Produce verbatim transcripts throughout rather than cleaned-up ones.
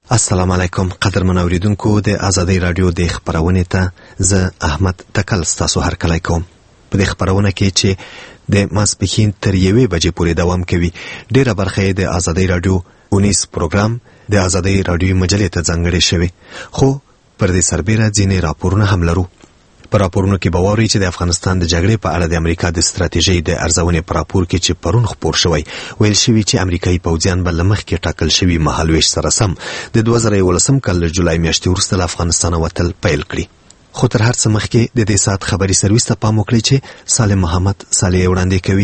السلام علیکم قدرمن اوریدونکو د ازادي رادیو د خبرونې ته زه احمد تکل ستاسو هر کله کوم. په دې خبرونه کې چې د ماسپښین تر یوې بجې پورې دوام کوي ډیره برخه د ازادي رادیو اونیس پروګرام د ازادي رادیو مجلې ته ځانګړې شوی، خو پر دې سربېره ځینې راپورونه هم لرو. په راپورونو کې به واورئ چې د افغانستان د جګړې په اړه د امریکا د ستراتیژۍ د ارزونې په راپور کې چې پرون خپور شوی ویل شوي چې امریکایي پوځیان به له مخکې ټاکل شوي مهالویش سره سم د دوه زره یولسم کال له جولای میاشتې وروسته له افغانستانه وتل پیل کړي. خو تر هر څه مخکې د دې ساعت خبري سرویس ته پام وکړئ چې سالم محمد صالح وړاندې کوي.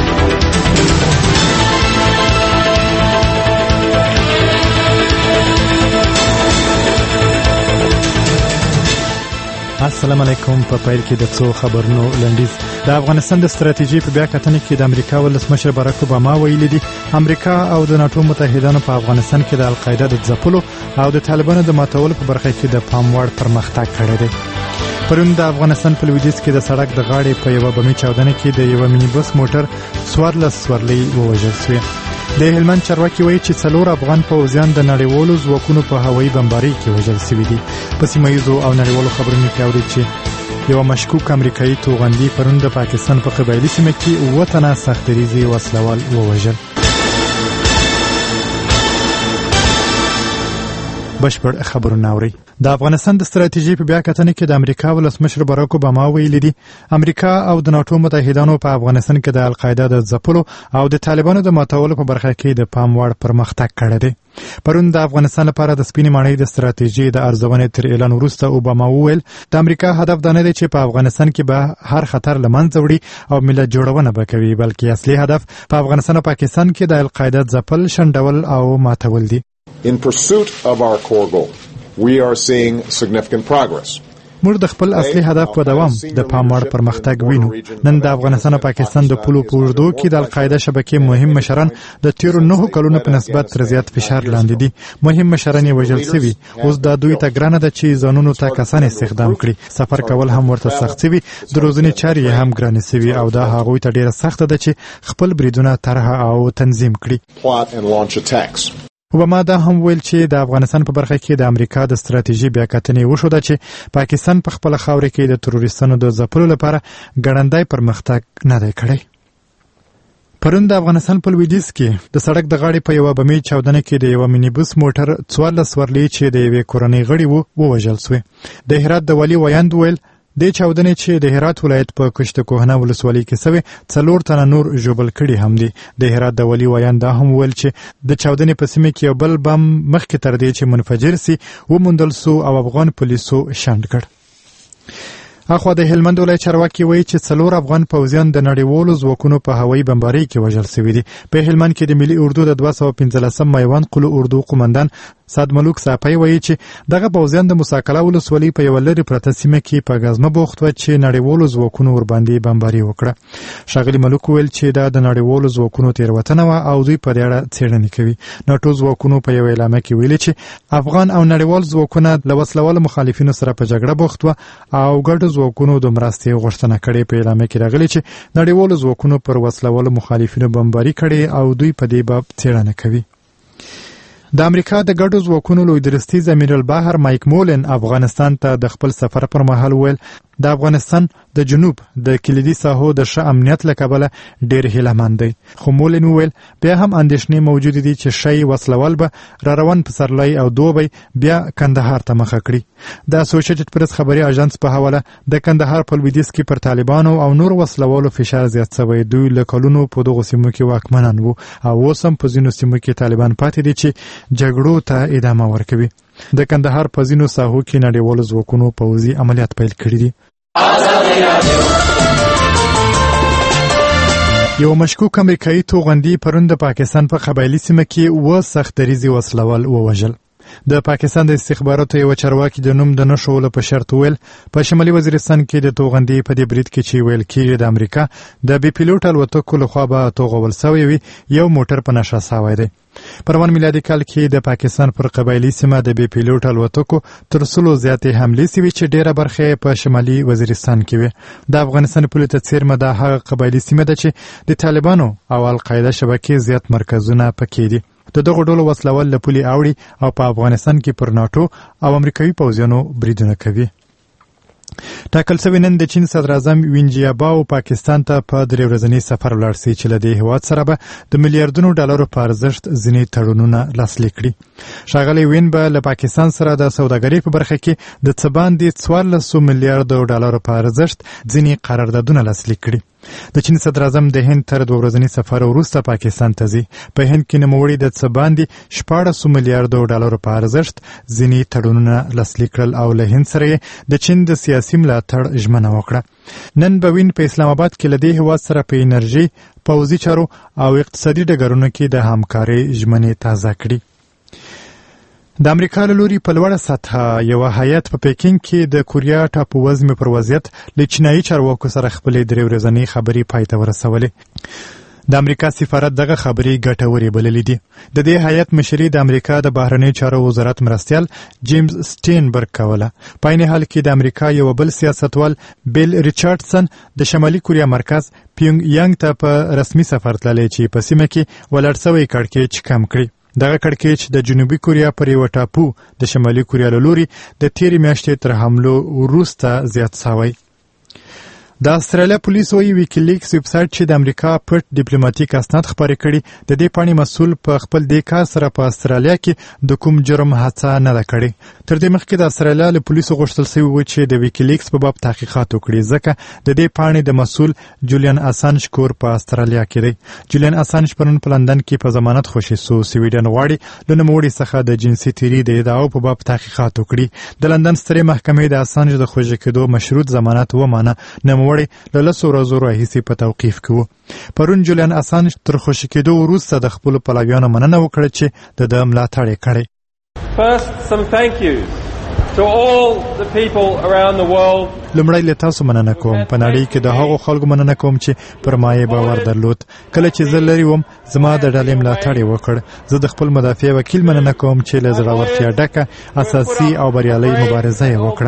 السلام علیکم. په پیل کې د څو خبرونو لنډیز. د افغانستان د ستراتیژي په بیا کتنې کې د امریکا ولسمشر باراک اوباما ویلي دي امریکا او د ناتو متحدانو په افغانستان کې د القاعده د ځپلو او د طالبانو د ماتولو په برخه کې د پام وړ پرمختګ کړی دی. پرون د افغانستان په لویدیځ کې د سړک د غاړې په یوه بمي چاودنه کې د یوه مینی بس موټر څوارلس سورلۍ ووژل شوې. د هلمند چارواکي وایي چې څلور افغان پوځیان د نړیوالو ځواکونو په هوایي بمبارۍ کې وژل شوي دي. په سیمه ییزو او نړیوالو خبرونو کې اورئ چې یوه مشکوک امریکایي توغندي پرون د پاکستان په قبایلي سیمه کې اووه تنه سختدریزي وسلوال ووژل. بشپړ خبرونه اورئ. د افغانستان د ستراتیژي په بیا کتنې کې د امریکا ولسمشر باراک اوباما ویلي دي امریکا او د ناتو متحدانو په افغانستان کې د القاعده د ځپلو او د طالبانو د ماتولو په برخه کې د پام وړ پرمختګ کړی دی. پرون د افغانستان لپاره د سپینې ماڼۍ د ستراتیژي د ارزونې تر اعلان وروسته اوباما وویل د امریکا هدف دا نه دی چې په افغانستان کې به هر خطر له منځه وړي او ملت جوړونه به کوي، بلکې اصلي هدف په افغانستان او پاکستان کې د القاعده ځپل، شنډول او ماتول دي. In pursuit of our core goal, we are seeing significant progress. موږ د خپل اصلي هدف په دوام د پام وړ پرمختګ وینو. نن د افغانستان او پاکستان د پولو په اوږدو کې د القاعده شبکې مهم مشران د تیرو نهو کلونو په نسبت تر زیات فشار لاندې دي. مهم مشران یې وژل شوي. اوس دا دوی ته ګرانه ده چې ځانونو ته کسان استخدام کړي. سفر کول هم ورته سخت شوي، د روزنې چارې یې هم ګرانې شوي او دا هغوی ته ډیره سخته ده چې خپل بریدونه طرحه او تنظیم کړي. اوباما دا هم ویل چې د افغانستان په برخه کې د امریکا د ستراتیژي بیا کتنې وشوده چې پاکستان په خپل خاوره کې د تروریستانو د ځپلو لپاره ګړندی پرمختګ نه دی کړی. پرون د افغانستان په لویدیځ کې د سړک د غاړې په یوه بمي چاودنه کې د یوه مینی بس موټر څوارلس سورلۍ چې د یوې کورنۍ غړي وو ووژل شوې. د هرات د والي ویاند ویل د چاودنې چې د هرات ولایت په کشت کوهنه ولسوالۍ کې سوی څلور تنه نور ژوبل کړي هم دي. د هرات د والي ویاند دا هم ویل چې د چاودنې په سیمه کې یو بل بم مخکې تر دې چې منفجر سي وموندل سو او افغان پولیسو شنډ کړ. اخوا د هلمند ولایت چارواکي وایي چې څلور افغان پوځیان د نړیوالو ځواکونو په هوایي بمبارۍ کې وژل شوي دي. په هلمند کې د ملي اردو د دوه سوه پنځلسم میوند قلو اردو قومندان سعد ملوک صافی وایي چې دغه پوځیان د موسی قلعه ولسوالۍ په یوه لرې پرته سیمه کې په ګزمه بوخت وه چې نړیوالو ځواکونو ورباندې بمباري وکړه. ښاغلي ملوک ویل چې دا د نړیوالو ځواکونو تېروتنه وه او دوی په دې اړه څېړنې کوي. ناټو ځواکونو په یوه اعلامیه کې ویلي چې افغان او نړیوال ځواکونه له وسلوالو مخالفینو سره په جګړه بوخت وه او ګډو ځواکونو د مرستې غوښتنه کړې. په اعلامیه کې راغلي چې نړیوالو ځواکونو پر وسلوالو مخالفینو بمباري کړې او دوی په دې باب څېړنه کوي. د امریکا د ګډو ځواکونو لوی درستیز امیر البحر مایک مولن افغانستان ته د خپل سفر پر مهال ویل د افغانستان د جنوب د کلیدي ساحو د ښه امنیت له کبله ډېر هیلهمند دی. خو مولن وویل بیا هم اندېښنې موجودې دي چې شی وسلوال به را روان پسرلی او دوبی بیا کندهار ته مخه کړي. د اسوسییټډ پریس خبري اژانس په حواله د کندهار په لویدیځ کې پر طالبانو او نور وسلوالو فشار زیات شوی. دوی له کلونو په دغو سیمو کې واکمنان وو او اوس هم په ځینو سیمو کې طالبان پاتې دي چې جګړو ته ادامه ورکوي. د کندهار په ځینو ساحو کې نړیوالو ځواکونو پوځي عملیات پیل کړي دي. یو مشکوک امریکایي توغندي پرون د پاکستان په قبایلي سیمه کې اووه سختدریزي وسلوال ووژل. د پاکستان د استخباراتو یو چارواکي د نوم د نشولو په شرط ویل په شمالي وزیرستان کې د توغندي په دې برید کې چې ویل کېږي د امریکا د بي پیلوټ الوتکو لخوا به توغول سوی وي یو موټر په نشه سوی دی. پروان میلادي کال کې د پاکستان پر قبایلي سیمه د بي پیلوټ الوتکو تر سلو زیاتې حملې سوي چې ډیره برخه په شمالي وزیرستان کې وي. د افغانستان په لته څیرمه د هغه قبایلي سیمه ده چې د طالبانو او القاعده شبکې زیات مرکزونه پکې دي. د دغو ډلو وسلوال له پولې اوړي او په افغانستان کې پر ناټو او امریکایي پوځیانو بریدونه کوي. ټاکل شوی نن د چین صدر اعظم وین جیاباو پاکستان ته په درې ورځني سفر ولاړ سي چې له دې هېواد سره به د میلیارډونو ډالرو په ارزښت ځینې تړونونه لاسلیک کړي. ښاغلی وین به له پاکستان سره د سوداګرۍ په برخه کې د څه باندې څوارلس میلیارډو ډالرو په ارزښت ځینې قراردادونه لاسلیک کړي. د چین صدر اعظم د هند تر دوه ورځني سفر وروسته پاکستان ته ځي. په هند کې نوموړي د څه باندې شپاړس میلیارډو ډالرو په ارزښت ځینې تړونونه لاسلیک کړل او له هند سره د چین د سیاسي ملاتړ ژمنه وکړه. نن به وین په اسلام آباد کې له دې هېواد سره په انرژي، پوځي چارو او اقتصادي ډګرونو کې د همکارۍ ژمنې تازه کړي. د امریکا له لوري په لوړه سطحه یوه هیات په پیکینګ کې د کوریا ټاپو وزمې پر وضعیت له چینایي چارواکو سره خپلې درې ورځنۍ خبرې پای ته ورسولې. د امریکا سفارت دغه خبرې ګټورې بللې دي. د دې هیات مشري د امریکا د بهرنیو چارو وزارت مرستیال جیمز سټینبرګ کوله. په عین حال کې د امریکا یو بل سیاستوال بیل ریچارډسن د شمالي کوریا مرکز پیونګ یانګ ته په رسمي سفر تللی چې په سیمه کې ولاړ سوی کړکېچ کم کړي. دغه کړکېچ د جنوبي کوریا پر یوه ټاپو د شمالي کوریا له لوري د تېرې میاشتې تر حملو وروسته زیات سوی. د استرالیا پولیس وایي ویکیلیکس ویبسایټ چې د امریکا پټ ډیپلوماټیک اسناد خپاره کړي د دې پاڼې مسؤل په خپل دې کار سره په استرالیا کې د کوم جرم هڅه نه ده کړې. تر دې مخکې د استرالیا له پولیسو غوښتل شوي و چې د ویکیلیکس په باب تحقیقات وکړي ځکه د دې پاڼې د مسؤل جولیان اسانج کور په استرالیا کې دی. جولیان اسانج پرون په لندن کې په ضمانت خوشي سو. سویډن غواړي له نوموړي څخه د جنسي تیري د ادعاو په باب تحقیقات وکړي. د لندن سترې محکمې د اسانج د خوشي کېدو مشروط ضمانت ومانه. نوموړي له لسو ورځو راهیسې په توقیف کې و. پرون جولیان اسانج تر خوشي کېدو وروسته د خپلو پلویانو مننه وکړه چې د ده ملاتړ یې کړی. First, some thank yous to all the people around the world. لمړی له تاسو مننه کوم. په نړۍ کې د هغو خلکو مننه کوم چې پر ما یې باور درلود. کله چې زه لرې وم زما د ډلې ملاتړ یې وکړ. زه د خپل مدافع وکیل مننه کوم چې له زړورتیا ډکه اساسي او بریالۍ مبارزه یې وکړه.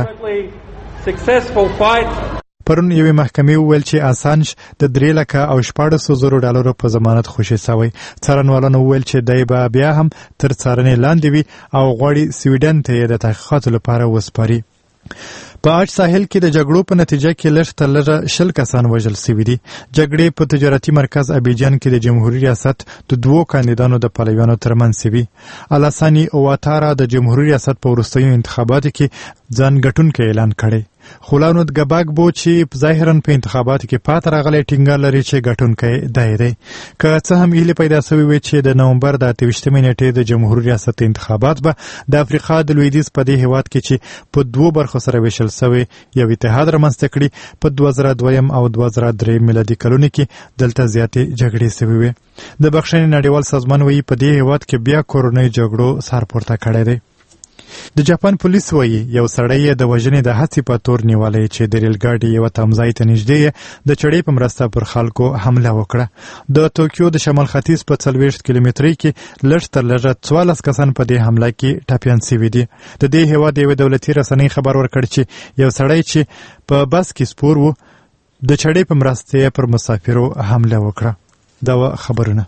پرون یوې محکمې وویل چې اسانج د درې لکه او شپاړسو زرو ډالرو په ضمانت خوشي سوی. څارنوالانو وویل چې دی به بیا هم تر څارنې لاندې وي او غواړي سویډن ته یې د تحقیقاتو لپاره وسپاري. په اج ساحل کې د جګړو په نتیجه کې لږ تر لږه شل کسان وژل سوي دي. جګړې په تجارتي مرکز ابیجان کې د جمهوریت ریاست د دوو کاندیدانو د پلویانو ترمنځ سوي. الاسانی اواتارا د جمهوریت ریاست په وروستیو انتخاباتو کې ځان ګټونکی اعلان کړی. خولانود ګباګبو چې ظاهرا په انتخاباتو کې پاتې راغلی ټینګار لري چې ګټونکی دی دی. که څه هم هیلې پیدا سوي وي چې د نومبر د اته ویشتمې نیټې د جمهوریت ریاست انتخابات به د افریقا د لویدیځ په دې هېواد کې چې په دوو برخو سره ویشل سوی یو اتحاد رامنځته کړي. په دوه زره دویم او دوه زره درېیم میلادي کلونو کې دلته زیاتې جګړې سوي وې. د بخښنې نړیوال سازمان وایي په دې هېواد کې بیا کورنۍ جګړو سر پورته کړی دی. د جاپان پولیس وایي یو سړی یې د وژنې د هڅې په تور نیولی چې د ریل ګاډي یوه تمځای ته نږدې یې د چړې په مرسته پر خلکو حمله وکړه. د توکیو د شمال ختیځ په څلوېښت کیلومترۍ کې لږ تر لږه څوارلس کسان په دې حمله کې ټپیان سوي دي. د دې هېواد یوې دولتي رسنۍ خبر ورکړ چې یو سړی چې په بس کې سپور و د چړې په مرسته یې پر مسافرو حمله وکړه. دا و خبرونه.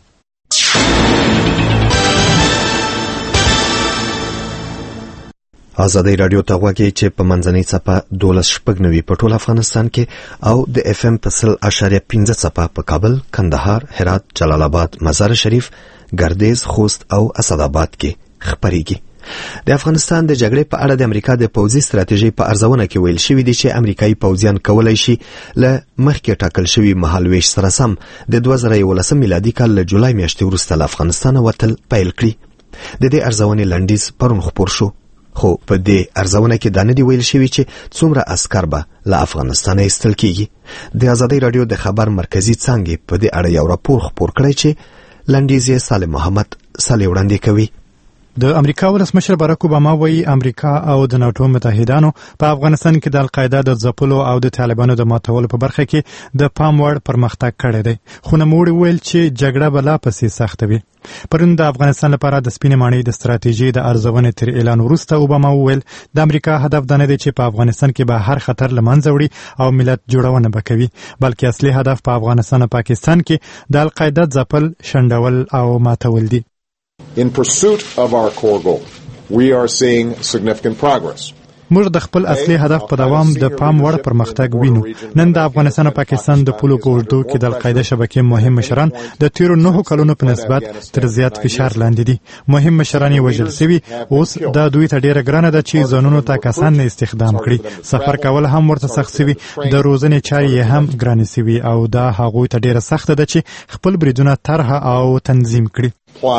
ازادي رادیو ته غواړي چې په منځنۍ څپه دولس شپږ نوي په ټول افغانستان کې او د اف ام په سل اشاریه پنځه څپه په کابل، کندهار، هرات، جلال آباد، مزار شریف، ګردیز، خوست او اسداباد کې خبريږي. د افغانستان د جګړې په اړه د امریکا د پوځي ستراتیژي په ارزونه کې ویل شوی دی چې امریکایي پوځیان کولای شي له مخکې ټاکل شوی مهالويش سره سم د دوه زره یولسم میلادي کال له جولای میاشتې وروسته له افغانستان وتل پیل کړي. د دې ارزونې لنډیز پرون خپور شو. خو په دې ارزونه کې دا نه دی ویل شوی چې څومره عسکر به له افغانستانه ایستل کیږي. د ازادي رادیو د خبر مرکزی څانګې په دې اړه یو راپور خپور کړی چې لنډیز یې سالم محمد صالح وړاندې کوي. د امریکا ولسمشر باراک اوباما وایي امریکا او د ناتو متحدانو په افغانستان کې د القاعده د ځپلو او د طالبانو د ماتولو په برخه کې د پام وړ پرمختګ کړی دی. خو نوموړي ویل چې جګړه به لا پسې سخته وي. پرون د افغانستان لپاره د سپینې ماڼۍ د ستراتیژۍ د ارزونې تر اعلان وروسته اوباما وویل د امریکا هدف دا نه دی چې په افغانستان کې به هر خطر له منځه وړي او ملت جوړونه به کوي، بلکې اصلي هدف په افغانستان او پاکستان کې د القاعده ځپل، شنډول او ماتول دي. In pursuit of our core goal, we are seeing significant progress. موږ د خپل اصلي هدف په دوام د پام وړ پرمختګ وینو. نن د افغانستان او پاکستان د پولو په اوږدو کې د القاعده شبکې مهم مشران د تیرو نهو کلونو په نسبت تر زیات فشار لاندې دي. مهم مشران یې وژل شوي. اوس دا دوی ته ډیره ګرانه ده چې ځانونو ته کسان نه استخدام کړي. سفر کول هم ورته سخت شوي. د روزنې چارې یې هم ګرانې شوي او دا هغوی ته ډیره سخته ده چې خپل بریدونه طرحه او تنظیم کړي.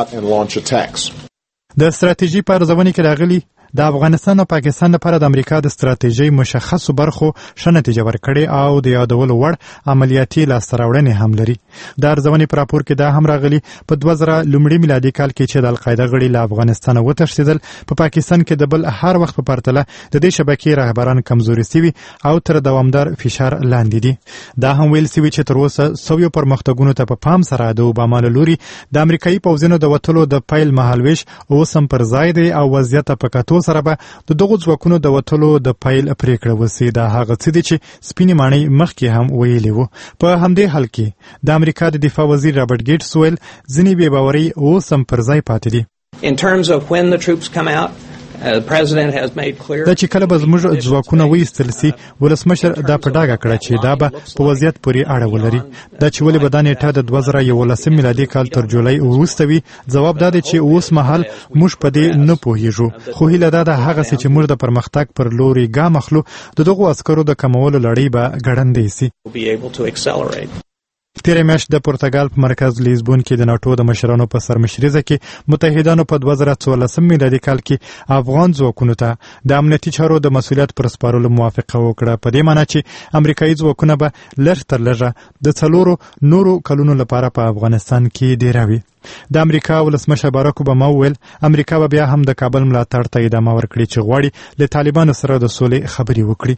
د ستراتیژي په ارزونې کې راغلي د افغانستان او پاکستان لپاره د امریکا د ستراتیژۍ مشخصو برخو ښه نتیجه ورکړې او د یادولو وړ عملیاتي لاسته راوړنې هم لري. د ارزونې په راپور کې دا هم راغلي په دوه زره لومړي میلادي کال کې چې د القاعده غړي له افغانستانه وتښتېدل، په پاکستان کې د بل هر وخت په پرتله د دې شبکې رهبران کمزوري سوي او تر دوامدار فشار لاندې دي. دا هم ویل سوي چې تر اوسه سویو پرمختګونو ته په پام سره د اوباما له لوري د امریکایي پوځونو د وتلو د پیل مهالویش اوس هم پر ځای دی او وضعیت په کتو سره به د دغو ځواکونو د وتلو د پیل پریکړه وسي. دا هغه څه دي چې سپینې ماڼۍ مخکې هم ویلي وو. په همدې حال کې د امریکا د دفاع وزیر رابرټ ګیټس ویل ځینې بې باورۍ اوس هم پر ځای پاتې دي. In terms of when the troops come out, Uh, the president has made clear دا چې کله به زموږ ځواکونه وایستل سي، ولسمشر دا په ډاګه کړه چې دا به په وضعیت پورې اړه ولري. دا چې ولې به دا نیټه د دوه زره یولسم میلادي کال تر جولای وروسته وي، ځواب دا دی چې اوس مهال موږ په دې نه پوهیږو. خو هیله دا ده هغسې چې موږ د پرمختګ پر لوري ګام اخلو، د دغو عسکرو د کمولو لړۍ به ګړندۍ سي. تیره میاشت د پرتګال په مرکز لیزبون کې د ناټو د مشرانو په سرمشریزه کې متحدانو په دوه زره څوارلسم میلادي کال کې افغان ځواکونو ته د امنیتي چارو د مسؤلیت پر سپارلو موافقه وکړه، په دې معنی چې امریکایي ځواکونه به لږ تر لږه د څلورو نورو کلونو لپاره په افغانستان کې ډیروي. د امریکا ولسمشر باراک اوباما وویل امریکا به بیا هم د کابل ملاتړ ته ادامه ورکړي چې غواړي له طالبانو سره د سولې خبرې وکړي.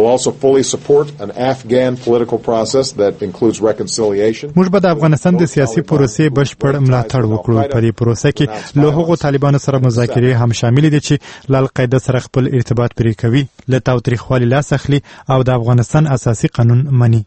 موږ به د افغانستان د سیاسي پروسې بشپړ ملاتړ وکړو. په دې پروسه کې له هغو طالبانو سره مذاکرې هم شامل دي چې له القاعده سره خپل ارتباط پرې کوي، له تاوتریخوالي لاس اخلي او د افغانستان اساسي قانون مني.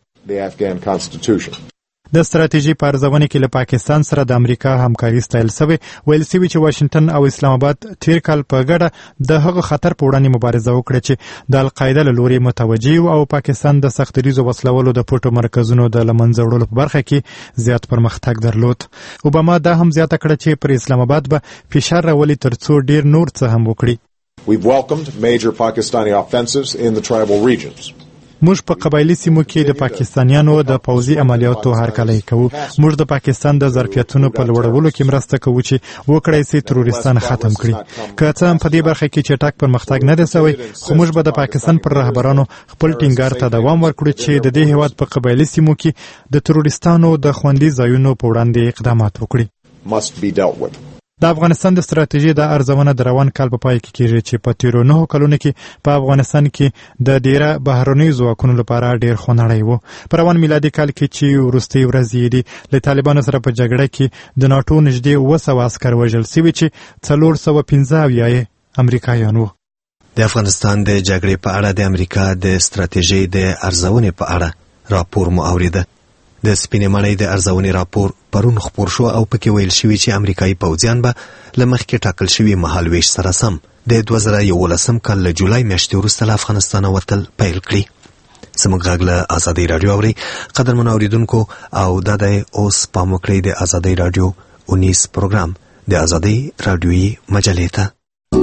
د ستراتیژي په ارزونه کې له پاکستان سره د امریکا همکاري ستایل شوې. ویل شوي چې واشنگټن او اسلام آباد تیر کال په ګډه د هغه خطر په وړاندې مبارزه وکړه چې د القاعده له لوري متوجه او پاکستان د سختریزو وسلولو د پټو مرکزونو د له منځه وړلو په برخه کې زیات پرمختګ درلود. اوباما دا هم زیاته کړه چې پر اسلام آباد به فشار راولي ترڅو ډیر نور څه هم وکړي. We've welcomed major Pakistani offensives in the tribal regions. موږ په قبایلی سیمو کې د پاکستانیانو د پوځي عملیاتو هرکلی کوو. موږ د پاکستان د ظرفیتونو په لوړولو کې مرسته کوو چې وکړای شي تروریستان ختم کړي. که څه هم په دې برخه کې چټک پرمختګ نه دی شوی، خو موږ به د پاکستان پر رهبرانو خپل ټینګار ته دوام ورکړو چې د دې هیواد په قبایلی سیمو کې د تروریستانو د خوندي ځایونو په وړاندې اقدامات وکړي. د افغانستان د ستراتیژي د ارزونه د روان کال په پای کې کېږي چې په تیرو نهو کلونو کې په افغانستان کې د ډیره بهرنیو ځواکونو لپاره ډیر خونړی و. په روان میلادي کال کې چې وروستۍ ورځې دي له طالبانو سره په جګړه کې د ناټو نږدې اوه سوه عسکر وژل شوي چې څلور سوه پنځه اویا یې امریکایان وو. د افغانستان د جګړې په اړه د امریکا د ستراتیژۍ د ارزونې په اړه راپور مو اوریده. د سپینې ماڼۍ د ارزونې راپور پرون خپور شو او پکې ویل شوي چې امریکایي پوځیان به له مخکې ټاکل شوي مهالویش سره سم د دوه زره یولسم کال له جولای میاشتې وروسته له افغانستانه وتل پیل کړي. زموږ غږ له ازادۍ راډیو اورئ. قدرمنو اورېدونکو، او دا دی اوس پام وکړئ د ازادۍ راډیو اونیس پروګرام د ازادۍ راډیویي مجلې ته.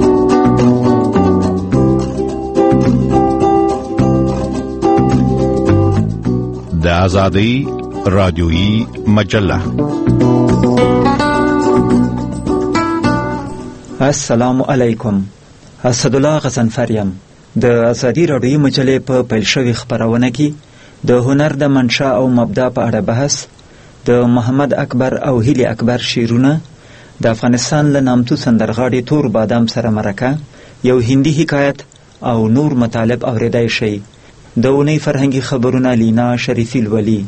د ازادۍ رادیویی مجله. السلام علیکم. اسدالله غضنفریم. د ازادۍ رادیویی مجلې په پیل شوې خپرونه کې د هنر د منشا او مبدا په اړه بحث، د محمد اکبر او هیلی اکبر شعرونه، د افغانستان له نامتو سندرغاړي تور بادام سره مرکه، یو هندي حکایت او نور مطالب اوریدای شي. د اونۍ فرهنګي خبرونه لینا شریفی الولی.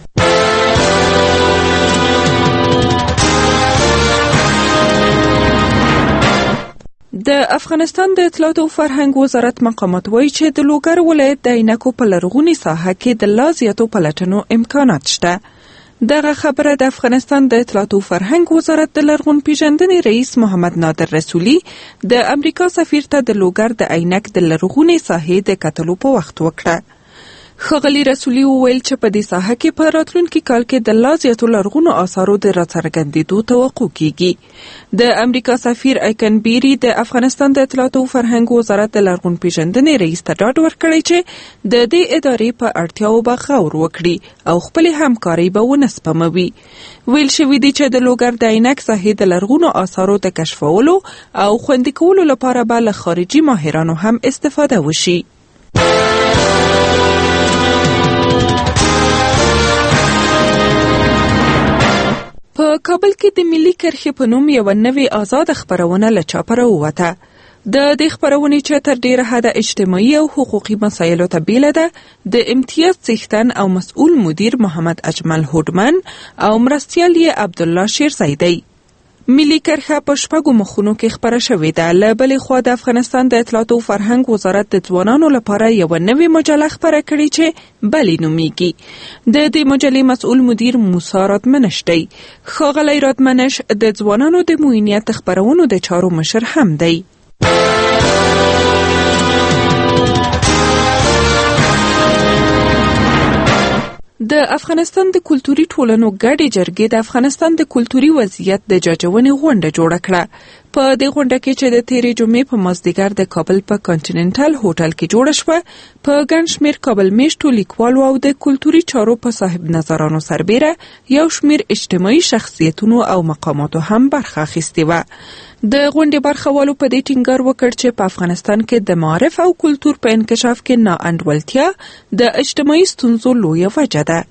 د افغانستان د اطلاعات او فرهنګ وزارت مقامات وایي چې د لوګر ولایت د عینکو په لرغونې ساحه کې د لا زیاتو پلټنو امکانات شته. دغه خبره د افغانستان د اطلاعات او فرهنګ وزارت د لرغون پیژندنې رئیس محمد نادر رسولي د امریکا سفیر ته د لوګر د عینک د لرغونې ساحې د کتلو په وخت وکړه. ښاغلي رسولي وویل چې په دې ساحه کې په راتلونکي کال کې د لا زیاتو لرغونو آثارو د راڅرګندېدو توقع کیږي. د امریکا سفیر ایکن بیری د افغانستان د اطلاعات او فرهنګ وزارت د لرغون پیژندنې رئیس ته ډاډ ورکړی چې د دې ادارې په اړتیاو به غور وکړي او خپلې همکارۍ به ونه سپموي. ویل شوي دي چې د لوګر د عینک ساحې د لرغونو آثارو د کشفولو او خوندي کولو لپاره به له خارجي ماهرانو هم استفاده وشي. په کابل کې د ملي کرښې په نوم یوه نوې آزاد خپرونه له چاپه راووته. د دې خپرونې چې تر ډیره حده اجتماعي او حقوقي مسایلو ته بیله ده د امتیاز څښتن او مسؤل مدیر محمد اجمل هوډمن او مرستیال یې عبدالله شیرزیدی. ملي کرښه په شپږو مخونو کې خپره شوې ده. له بلې خوا د افغانستان د اطلاعات او فرهنګ وزارت د ځوانانو لپاره یوه نوې مجله خپره کړې چې بلی نومیږي. د دې مجلې مسؤل مدیر موسی رادمنش دی. ښاغلی رادمنش د ځوانانو د معینیت خپرونو د چارو مشر هم دی. د افغانستان د کلتوري ټولنو ګډې جرګې د افغانستان د کلتوري وضعیت د جاجونې غونډه جوړه کړه. په دې غونډه کې چې د تیرې جمعې په مازدیګر د کابل په کانټیننټل هوټل کې جوړه شوه، په ګڼ شمېر کابل میشتو لیکوالو او د کلتوري چارو په صاحب نظرانو سربیره یو شمېر اجتماعي شخصیتونو او مقاماتو هم برخه اخیستې وه. د غونډې برخوالو په دې ټینګار وکړ چې په افغانستان کې د معارف او کلتور په انکشاف کې ناانډولتیا د اجتماعي ستونزو لویه وجه ده.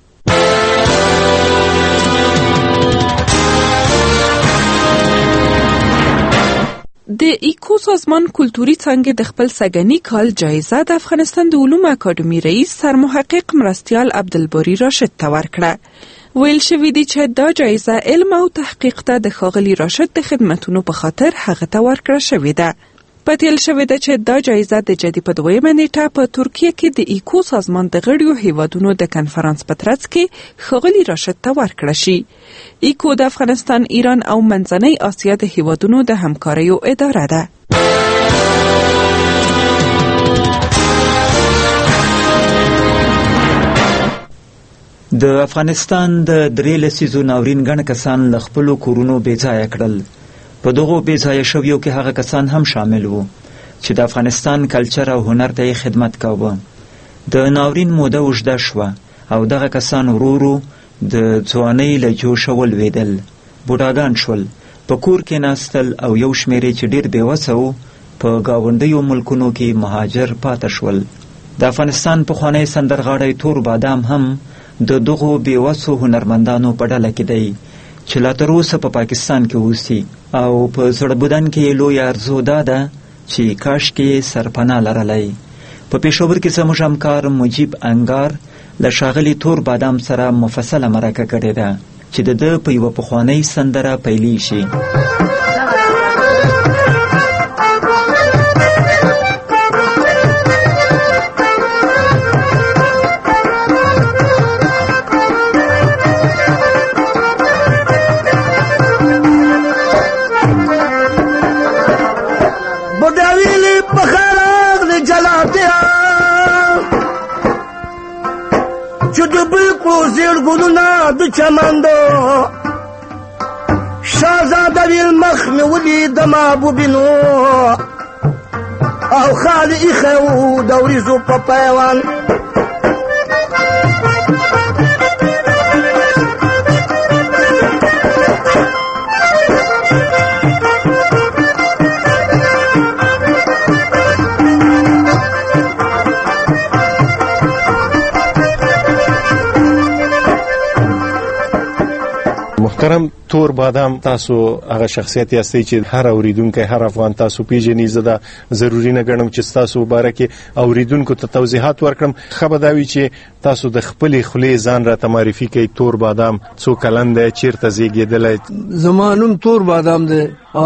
د ایکو سازمان کلتوري څانګې د خپل سږني کال جایزه د افغانستان د علومو اکاډمي رئیس سرمحقق مرستیال عبدالباری راشد ته ورکړه. ویل شوي دي چې دا جایزه علم او تحقیق ته د ښاغلي راشد د خدمتونو په خاطر هغه ته ورکړه شوې ده. پتیل شوې ده چې دا جایزه د جدي په دویمه نیټه په ترکیه کې د ایکو سازمان د غړیو هیوادونو د کنفرانس په ترڅ کې ښاغلي راشد ته ورکړه شي. ایکو د افغانستان، ایران او منځنۍ اسیا د هیوادونو د همکاریو اداره ده. د افغانستان د درې لسیزو ناورین ګڼ کسان له خپلو کورونو بېځایه کړل. په دغو بېځایه شویو کې هغه کسان هم شامل وو چې د افغانستان کلچر او هنر ته یې خدمت کاوه. د ناورین موده اوږده شوه او دغه کسان ورو ورو د ځوانۍ له جوشه ولوېدل، بوډاګان شول، په کور کې ناستل او یو شمېر چې ډېر بېوسه وو په ګاونډیو ملکونو کې مهاجر پاته شول. د افغانستان پخوانی سندرغاړی تور بادام هم د دغو بېوسو هنرمندانو په ډله کې دی چې لا تر اوسه په پاکستان کې اوسي او په زړه بدن کې یې لویه آرزو دا ده چې کاشکې سرپناه لرلی. په پېښور کې زموږ همکار مجیب انګار له ښاغلي تور بادام سره مفصله مرکه کړې ده چې د ده په یوه پخوانۍ سندره پیلیږي. ګلونه د چمندو شهزاده ویل مخ مې ولید د محبوبینو او خال ایښی و د وریځو په پیوند. محترم تور بادام، تاسو هغه شخصیت یاستئ چې هر اوریدونکی، هر افغان تاسو پیژني. زه دا ضروري نه ګڼم چې تاسو مبارکه اوریدونکو ته توضیحات ورکړم. ښه به دا وي چې تاسو د خپلې خولې ځان راته معرفي کوئ. تور بادام څو کلن دی، چیرته زیږېدلی؟ زما نوم تور بادام دی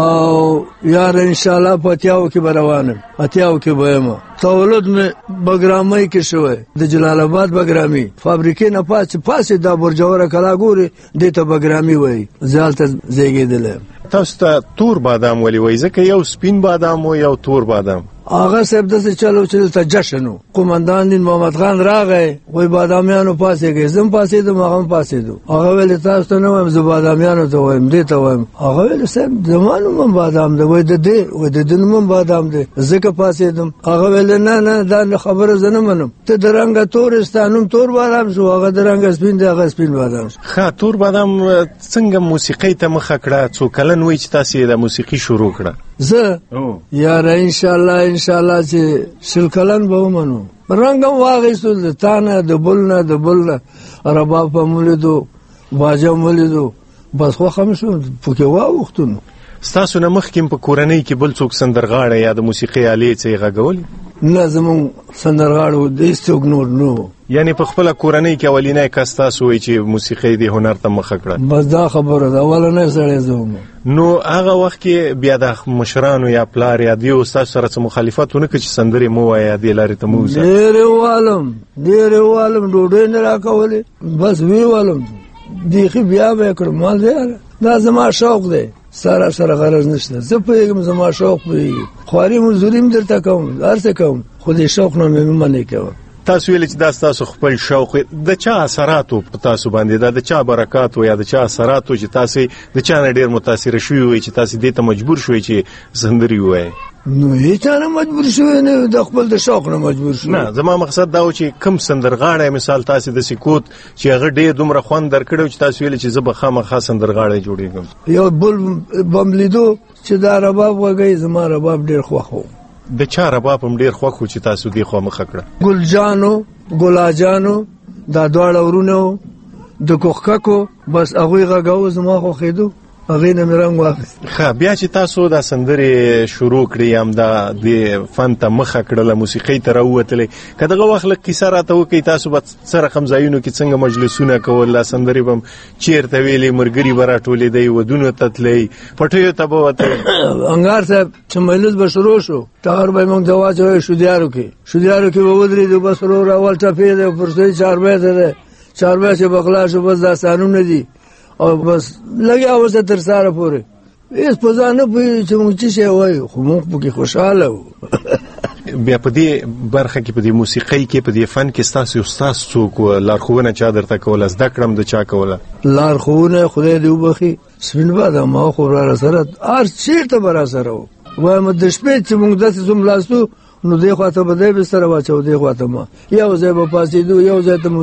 او یار انشاءالله په اتیاو کې به روان یم، اتیاو کې به یم. تولد مې بګرامۍ کې شوی، د جلال آباد بګرامي فابریکې نه پاس پاسې دا برجوره کلا ګوري دې ته بګرامي وایي، زه هلته زیږېدلی یم. تاسو ته تور بادام ولې وایي؟ ځکه یو سپین بادام و یو تور بادام. آغا صاحب داسې چلو چې دلته جشن و، قومندان دین محمد خان راغی وایي بادامیانو پاسېږئ، زه هم پاسېدم هغه هم پاسېدو. هغه ویلې تاسو ته نه وایم، زه بادامیانو ته وایم، دې ته وایم. هغه ویلې صاحب زما نوم هم بادام دی، وایي د دې وایي د ده نوم هم بادام دی، ځکه پاسېدم. هغه ویلې نه نه دا خبره زه نه منم، ته د رنګه تور ستا نوم تور بادام شو، هغه د رنګه سپین دی، هغه سپین بادام شو. ښه، تور بادام څنګه موسیقۍ ته مخه کړه؟ څو کلن وایي چې تاسې د موسیقي شروع کړه؟ زه یاره انشاءالله انشاءالله چې شل کلن به ومنو. رنګ هم واخیستل د تا نه، د بل نه، د بل نه. رباب هم ولیدو، باجه هم ولیدو، بس خوښ هم شو، پکې واوښتو. نو ستاسو نه مخکې په کورنۍ کې بل څوک سندرغاړی یا د موسیقۍ آلې څه یې غږولي؟ نه، زمونږ سندرغاړو د هېڅوک نور نه. یعنې په خپله کورنۍ کې اولینی کس تاسو وایي چې موسیقۍ د هنر ته مخه کړه؟ بس دا خبره ده، اولنی سړی زه وم. نو هغه وخت کې بیا د مشرانو یا پلار یا دیو ستاسو سره څه مخالفت ونه کړه چې سندرې مو وایه، دې لارې ته مو ووځه؟ ډېرې ووالم، ډېرې ووالم، ډوډۍ نه راکولې، بس ویې والم، بیخي بیا به یې کړم. ما دی دا زما شوق دی، سره سره غرض نشته. زه پوهېږم زما شوق پوهېږي، خواري مزدوري هم درته کوم، هر څه کوم، خو دې شوق نه مې منې کوم. تاسو ویلې چې دا ستاسو خپل شوق، د چا اثراتو په تاسو باندې، دا د چا برکات و یا د چا اثراتو چې تاسو د چا نه ډېر متاثره شوي وئ چې تاسو دې ته مجبور شوئ چې سندرې ووایئ؟ نو هیڅ نه مجبور شوی نه، د خپل د شوق نه مجبور شوی. نه، زما مقصد دا و چې کم سندرغاړی مثال تاسو د سکوت چې هغه ډېر دومره خوند درکړی چې تاسو ویل چې زه به خامخا سندرغاړی جوړېږم. یو بل بم لیدو چې دا رباب وږی، زما رباب ډېر خوښ و. د چا رباب هم ډېر خوښ و چې تاسو دې خوا مخه کړه؟ ګل جانو، ګلا جانو، دا دواړه ورونه د کوښککو، بس هغوی غږاو، زما خوښېدو، هغې نه مې رنګ واخیست. ښه، بیا چې تاسو دا سندرې شروع کړې هم دا د فن ته مخه کړله، موسیقۍ ته راووتلې، که دغه وخت لږ کیسه راته وکړئ، تاسو به څه رقم ځایونو کې څنګه مجلسونه کول، دا سندرې به هم چېرته ویلې، ملګري به راټولېدئ، ودونو ته تلئ، پټیو ته به وتئ؟ انګار صاحب چې مجلس به شروع شو، ټغر به یې موږ ته واچوی شودیارو کې، شودیارو کې به ودرېدو، بس ورور اول ټپې دی، پرستی چاربی ته دی، چاربی چې به خلاص شو، بس دا سانونه دي او بس لګیا اوسه تر ساره پورې. هېڅ په ځان نه پوهېږي چې موږ څه شی وایو، خو موږ پکې خوشحاله وو. بیا په دې برخه کې، په دې موسیقۍ کې، په دې فن کې ستاسو استاد څوک و؟ لارښوونه چا درته کوله؟ زده کړه هم د چا کوله؟ لارښوونه خدای دې وبخي، سپین بادام او خو را سره هر چېرته به را سره و. وایم د شپې چې موږ داسې څوملاستو نو دې خواته به دی بستره واچو، دې خواته ما یو ځای به پاسېدو، یو ځای ته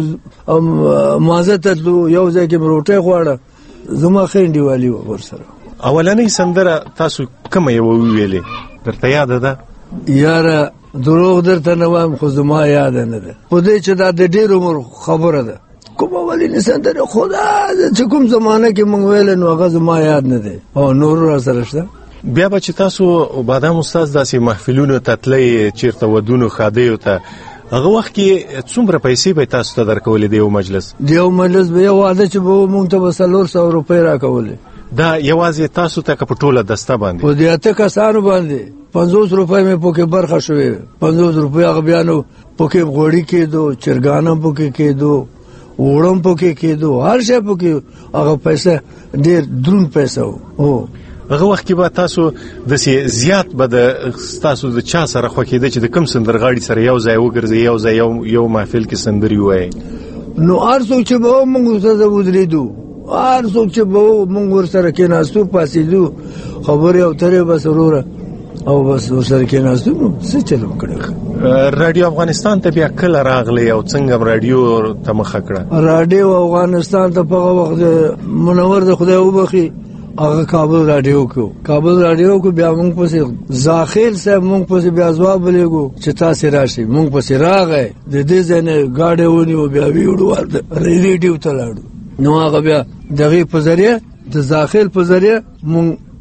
مازه ته تلو، یو ځای کې مې روټۍ خواړه، زما ښه انډیوالي وه ورسره. اولنۍ سندره تاسو کومه یې وویلې درته یاده ده؟ یاره دروغ درته نه وایم، خو زما یاده نه ده، خو دې چې دا د ډېر عمر خبره ده. کوم اولنۍ سندره خدا چې کوم زمانه کې موږ ویلې نو هغه زما یاد نه دی، او نور را سره شته. بیا به چې تاسو بادام استاد داسې محفلونو ته تلئ، چېرته ودونو ښادیو ته، هغه وخت کې څومره پیسې به تاسو ته درکولې د یو مجلس؟ د یو مجلس به یو واده چې به موږ ته به څلور سوه روپۍ راکولې. دا یوازې تاسو ته که په ټوله دسته باندې؟ په دې اته کسانو باندې پنځوس روپۍ مې پکې برخه شوې، پنځوس روپۍ هغه بیا نو پکې غوړي کېدو، چرګان هم پکې کېدو، اوړه هم پکې کېدو، هر شی پکې، هغه پیسه ډېر دروند پیسه و. هغه وخت کې به تاسو داسې زیات به د ستاسو د چا سره خوښېده چې د کوم سندرغاړي سره یو ځای وګرځئ، یو ځای یو یو محفل کې سندرې ووایئ؟ نو هر څوک چې به و موږ ورسره ودرېدو، هر څوک چې به و موږ ورسره کېناستو، پاسېدو، خبرې اترې بس وروره او بس ورسره کېناستو. نو څه چل مو کړی؟ راډیو افغانستان ته بیا کله راغلی او څنګه راډیو ته مخه کړه؟ راډیو افغانستان ته په هغه وخت منور د خدای وبخي هغه کابل راډیو کې، کابل راډیو کې بیا موږ پسې زاخیل صاحب موږ پسې بیا ځواب ولېږو چې تاسې راشئ. موږ پسې راغی، د دې ځای نه ګاډی ونیو، بیا ویوړو ورته ریډیو ته لاړو. نو هغه بیا دغې په ذریعه، د زاخیل په ذریعه موږ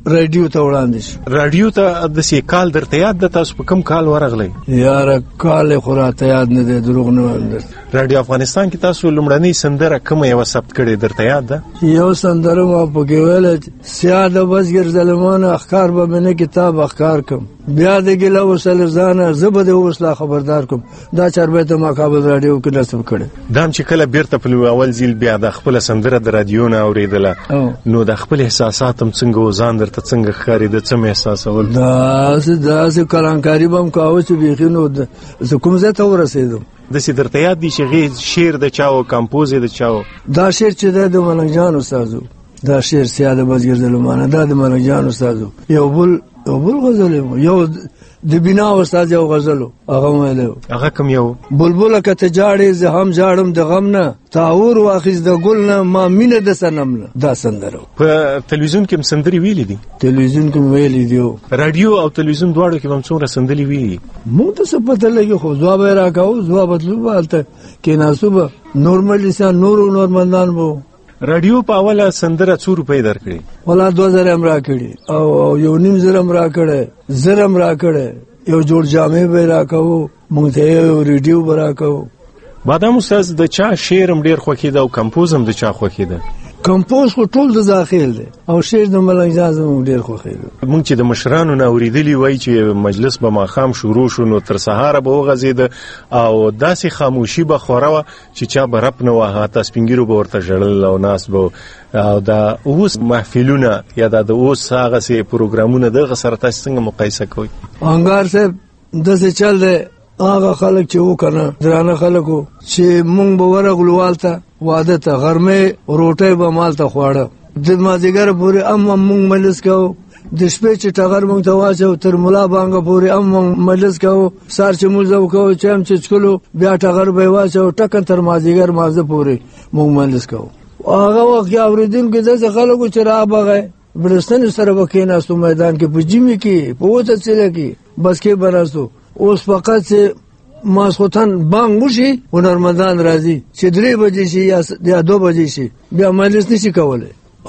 رادیو ته وړاندې شو. رادیو ته د سی کال درته یاد ده؟ تاسو په کوم کال ورغلی؟ یاره کال خو راته یاد نه دی، دروغ نه وایم. رادیو افغانستان کې تاسو لومړنۍ سندره کومه یوه ثبت کړې درته یاد ده؟ یو سندره ما پکې ویله سیاه د بزګر ظلمانه اخکار به مې نه کتاب اخکار کم، بیا د ګیله وسل ځانه زه به د اوس لا خبردار کم. دا چاربیته ما کابل رادیو کې نصب کړی. دا هم چې کله بیرته په اول ځل بیا د خپله سندره د رادیو نه اورېدله نو د خپل احساسات هم څنګه و، ځان درته څنګه ښکارېده، څه مې احساسول؟ داسې داسې کلانکاري به م کاوه چې بیخي نو زه کوم ځای ته ورسېدم. داسې درته یاد دي چې هغې شعر د چا و، کمپوز یې د چا و؟ دا شعر چې دی د ملنګ جان استاد و، دا شعر سیاه د بزګر ظلمانه دا د ملنګ جان استاد و. یو بل یو بل غزل یو د بنا استاد یو غزل هغه ویلی و. هغه کوم یو؟ بلبله که ته جاړې زه هم جاړم د غم نه، تاور واخیست د ګل نه ما مینه د صنم نه. دا سندره په تلویزیون کې هم سندرې ویلي دي؟ تلویزیون کې مې ویلي دي. رادیو او تلویزیون دواړو کې به هم څومره سندرې ویلي؟ مونږ ته څه پته لګي، خو ځواب یې راکاوه، ځواب تلو به هلته کېناستو به نورمل انسان نورو نورمندان به. رادیو په اوله سندره څو روپۍ درکړې؟ ولا دوه زره هم راکړي او یو نیم زره هم راکړی، زر هم راکړی، یو جوړ جامې به یې راکوو، مونږ ته یو ریډیو به راکوو. بادام استاد د چا شعر هم ډېر خوښېده او کمپوز هم د چا خوښېده؟ کمپوز خو ټول د داخل دی او شعر د ملنګ جان زموږ ډېر خوښېده. مونږ چې د مشرانو نه اورېدلي وایي چې مجلس به ماښام شروع شو نو تر سهاره به وغځېده او داسې خاموشي به خوره وه چې چا به رپ نه واهه، حتی سپین ږیرو به ورته ژړل او ناست به. او دا اوس محفلونه یا دا د اوس هغسې پروګرامونه دغه سره تاسې څنګه مقایسه کوئ؟ انګار صاحب داسې چل دی، هغه خلک چې و که نه درانه خلک و چې مونږ به ورغلو والته واده ته، غرمې روټۍ به مالته خواړه، د مازدیګره پورې ام هم مونږ مجلس کوو، د شپې چې ټغر مونږ ته واچو تر ملا بانګه پورې ام مونږ مجلس کوو، سهار چې مونځ وکوو چې هم چې څښلو بیا ټغر به یې واچو ټکن تر مازدیګر مازده پورې مونږ مجلس کوو. هغه وخت کې اورېدونکي داسې خلک و چې رابغی بلستان سره به کېناستو میدان کې، په جیمې کې، په اوته څیله کې بس کې به ناستو. اوس فقط چې ماسخوتن بانګ وشي هنرمندان راځي چې درې بجې شي یا دو بجې شي بیا مجلس نشي کولی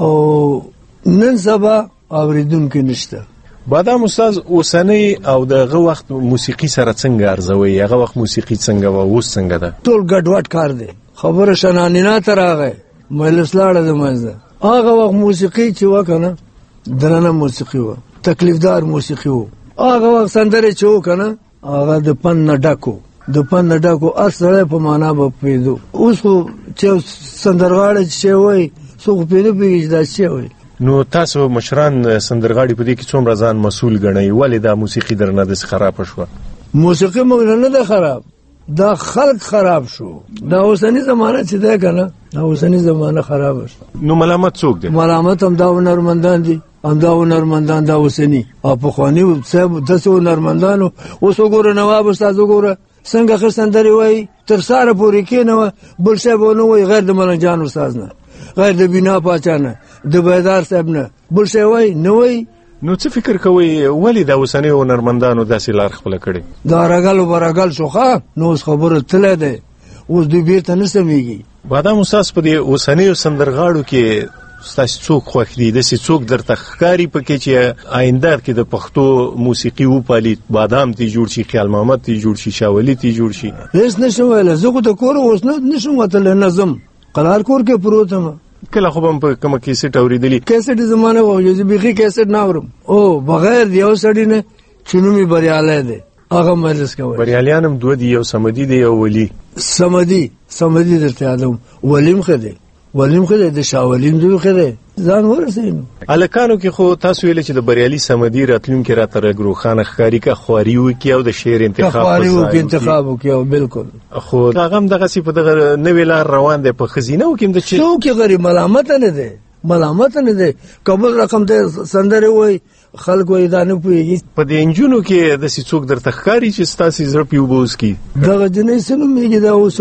او نن سبا اورېدونکي نشته. بادام استاد اوسنۍ او دغه وخت موسیقي سره څنګه ارزوي؟ هغه وخت موسیقي څنګه وه، اوس څنګه ده؟ ټول ګډوډ کار دی. خبره شنانینا ته راغی، مجلس لاړه د منځه. هغه وخت موسیقي چې وه که نه درنه موسیقي وه، تکلیفدار موسیقي و. هغه وخت سندرې چې و که نه هغه د پن نه ډکو، د پن نه ډکو هر سړی په معنا به پوهېدو. اوس خو چې سندرغاړی چې شی وایي څوک خو پرې نه پوهېږي چې دا شی وایي. نو تاسو مشران سندرغاړي په دې کې څومره ځان مسؤل ګڼئ؟ ولې دا موسیقي درنه داسې خرابه شوه؟ موسیقي موږ نه ده خراب، دا خلق خراب شو. دا اوسنی زمانه چې ده که نه دا اوسنی زمانه خرابه شو. نو ملامت څوک دی؟ ملامت هم دا هنرمندان دي، همدا هنرمندان دا اوسني او پخواني صاحب داسې هنرمندانو. اوس وګوره نواب استاد وګوره څنګه ښه سندرې وایي، تر ساره پورې کېنوه بل شی به ونه وایي غیر د ملنګ جان استاد نه، غیر د بینا پاچا نه، د بیدار صاحب نه بل شی وایي نه وایي. نو څه فکر کوئ ولې د اوسنۍ هنرمندانو داسې لار خپله کړې؟ دا رګل و برګل شو ښه، نو اوس خبره تللی دی، اوس دوی بیرته نه سمیږي. بادام استاد په دې اوسنیو سندرغاړو کې ستاسې څوک خوښ دي؟ داسې څوک درته ښکاري پکې چې آینده کې د پښتو موسیقي وپالي؟ بادام تی جوړ شي، خیال محمد تی جوړ شي، شاولي تی جوړ شي؟ هېڅ نشم ویلی، زه خو د کوره اوس نه نشم وتلی، نه ځم، قرار کور کې پروت یم. کله خو به هم په کومه کیسټ اورېدلي؟ کیسټ زمانه وه، زه بیخي کیسټ نه اورم. او بغیر د یو سړي نه چې نوم یې بریالی دی هغه مجلس کولی. بریالیان هم دوه دي، یو صمدي دی یو ولي. صمدي صمدي درته یادوم، ولیم ښه دی، ولیم ښه دی، د شاه ولیم دوی ښه دی، ځان ورسوي. هلکانو کې خو تاسو ویلې چې د بریالي صمدي راتلونکي راته رګ روښانه ښکاري که خواري وکړي او د شعر انتخاب خواري وکړي انتخاب وکړي او بالکل. خو هغه هم دغسې په دغه نوې لار روان دی، په ښځینهو کې هم د څوک یې غریب ملامته نه دی، ملامته نه دی. کابل رقم ته سندرې وایي خلک وایي دا نه پوهېږي. په دې نجونو کې داسې څوک درته ښکاري چې ستاسې زړه پې اوبه وڅکي؟ دغه جنۍ څه نومېږي دا اوس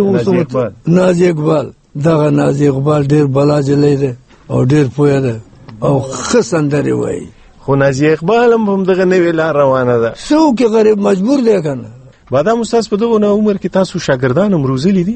نازي اقبال. دغه نازي اقبال ډېر بلا جلی دی او ډېر پوهه ده او ښه سندرې وایي. خو نازي اقبال هم دغه نوې لار روانه ده. څوک یې غریب مجبور دی که نه. بادام استاد په دغه عمر کې تاسو شاګردان هم روزلي دي؟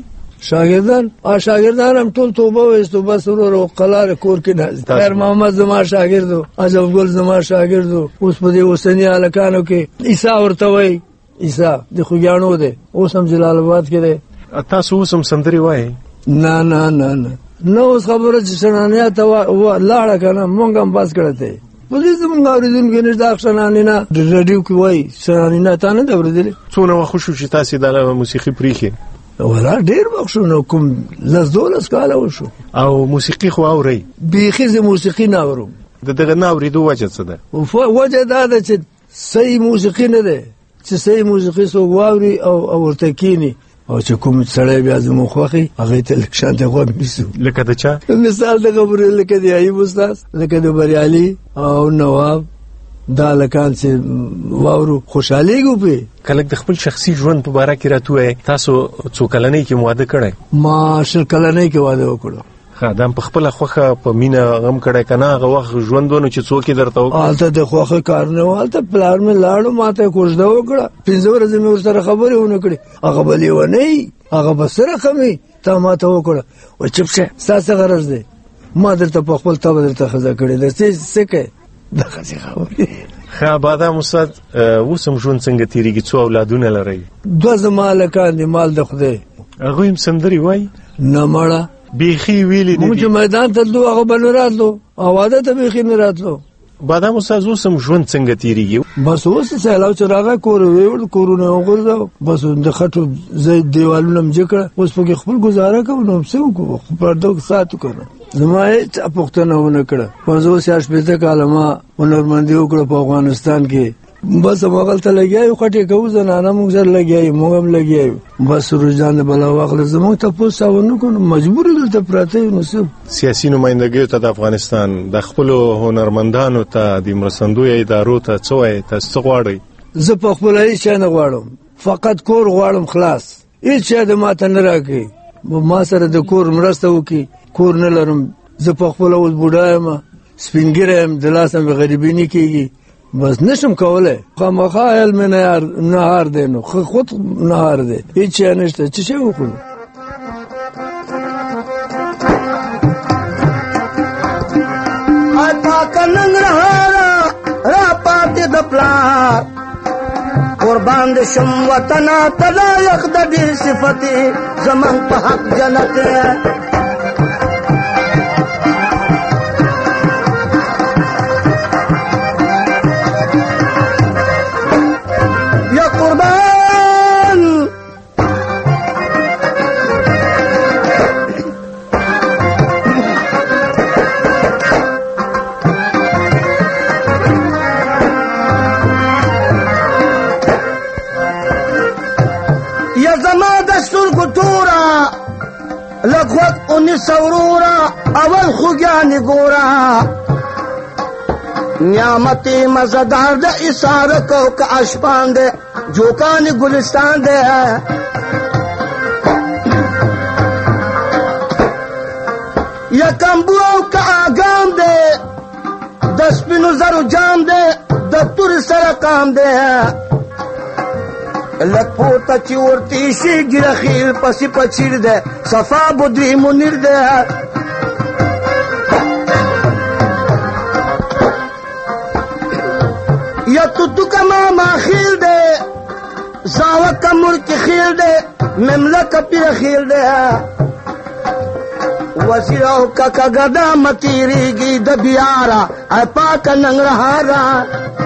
شاګردان ا شاګردان هم ټول توبه وستو بس ورو قلار کور کې نه خیر محمد زما شاګردو اجل ګل زما شاګردو اوس په دې وسنی الکانو کې عیسی ورته وای عیسی د خوګانو ده اوس هم جلال آباد کې ده تاسو اوس هم سندري وای نه نه نه نه نو اوس خبره چې شنانیا ته لاړه کنه مونږ هم پاس کړته په دې زمونږ اوریدونکو نه دا شنانینا د رادیو کې وای شنانینا ته نه دا ورېدل څونه وخت شو چې تاسو د موسیقي پریخي ولا ډیر وخت شو نو کوم لس دولس کاله وشو او موسیقي خو اوري بیخي ز موسیقي نه اورم د دغه نه اوریدو وجه څه ده وجه دا ده چې صحیح موسیقي نه ده چې صحیح موسیقي سو واوري او اورته کینی او چې کوم سړی بیا زموږ خوښي هغه ته لکشان ته غوږ نیسو لکه د چا مثال د خبرې لکه دی ایوب استاد لکه د بریالي او نواب دا لکان چې واورو خوشحالي ګوپې کله د خپل شخصي ژوند په اړه کې راته تاسو څو کلنۍ کې واده کړی ما شل کلنۍ کې واده وکړو خدام په خپل خوخه په مینا غم کړه کنه هغه وخت ژوندونه چې څوک درته وکړه البته د خوخه کار نه والته پلان مې لاړو ماته کوژده وکړه پنځه ورځې مې ورسره خبرې ونه کړې هغه بلې ونه هغه بسره خمي تا ماته وکړه و چپ شه تاسو غرض دی ما درته په خپل تابع درته خزه کړې درته سکه دغه خبرې خا بادام استاد وسم ژوند څنګه تیریږي څو اولادونه لري دوه زمالکان دي مال د خدای هغه هم سندري وای نه مړه بیخي ویلې دي موږ میدان ته دوه هغه بنوراتلو اواده ته بیخي نه راتلو بادام استاد وسم ژوند څنګه تیریږي بس اوس سهلاو چې راغی کور ویول کورونه وګرځاو بس د خټو زید دیوالونه مجکړه اوس په خپل گزاره کوو نو څه وکړو په دغه ساتو کنه زما هیڅ پښتنه ونه کړه پنځه سیاش پېته کالما ونرمندي وکړه په افغانستان کې بس مغل ته لګیایو خټې کوو زنانه موږ سره لګیایو موږ هم لګیایو بس روزانه بلا واخله زموږ ته پوسه ونه کوو مجبور دلته پراته یو نو سیاسي نمائندګیو ته د افغانستان د خپل هنرمندانو ته د مرستندوی ادارو ته څه وایي تاسو غواړئ زه په خپل هیڅ نه غواړم فقط کور غواړم خلاص هیڅ څه د ماته نه راکړي ما سره د کور مرسته وکړي کور نه لرم زه په خپل اوس بوډا یم سپینګیره یم د لاس مې غریبي نه کېږي بس نشم کوله خامخا علم نه نهار دی نو خود نهار دی هیڅ نشته چې څه وکړو اتا کنن رها را پاتې د پلار قربان د شم وطن تلا یخد دې صفته زمن په حق جنت لغوت اونی سورورا اول خوگیانی گورا نعمتی مزدار دے اسارکو کا اشپان دے جوکانی گلستان دے یا کمبو کا آگام دے دس پینو زرو جام دے دتور سرکام دے لکپور تا چی ورتیشی گیر خیل پسی پچیر دے صفا بدری منیر دے یا تتو کا ماما خیل دے زاوہ کا مرکی خیل دے مملہ کا پیر خیل دے وزیرو کا کگدا متیری گی دبیارا اے پاک ننگ رہا رہا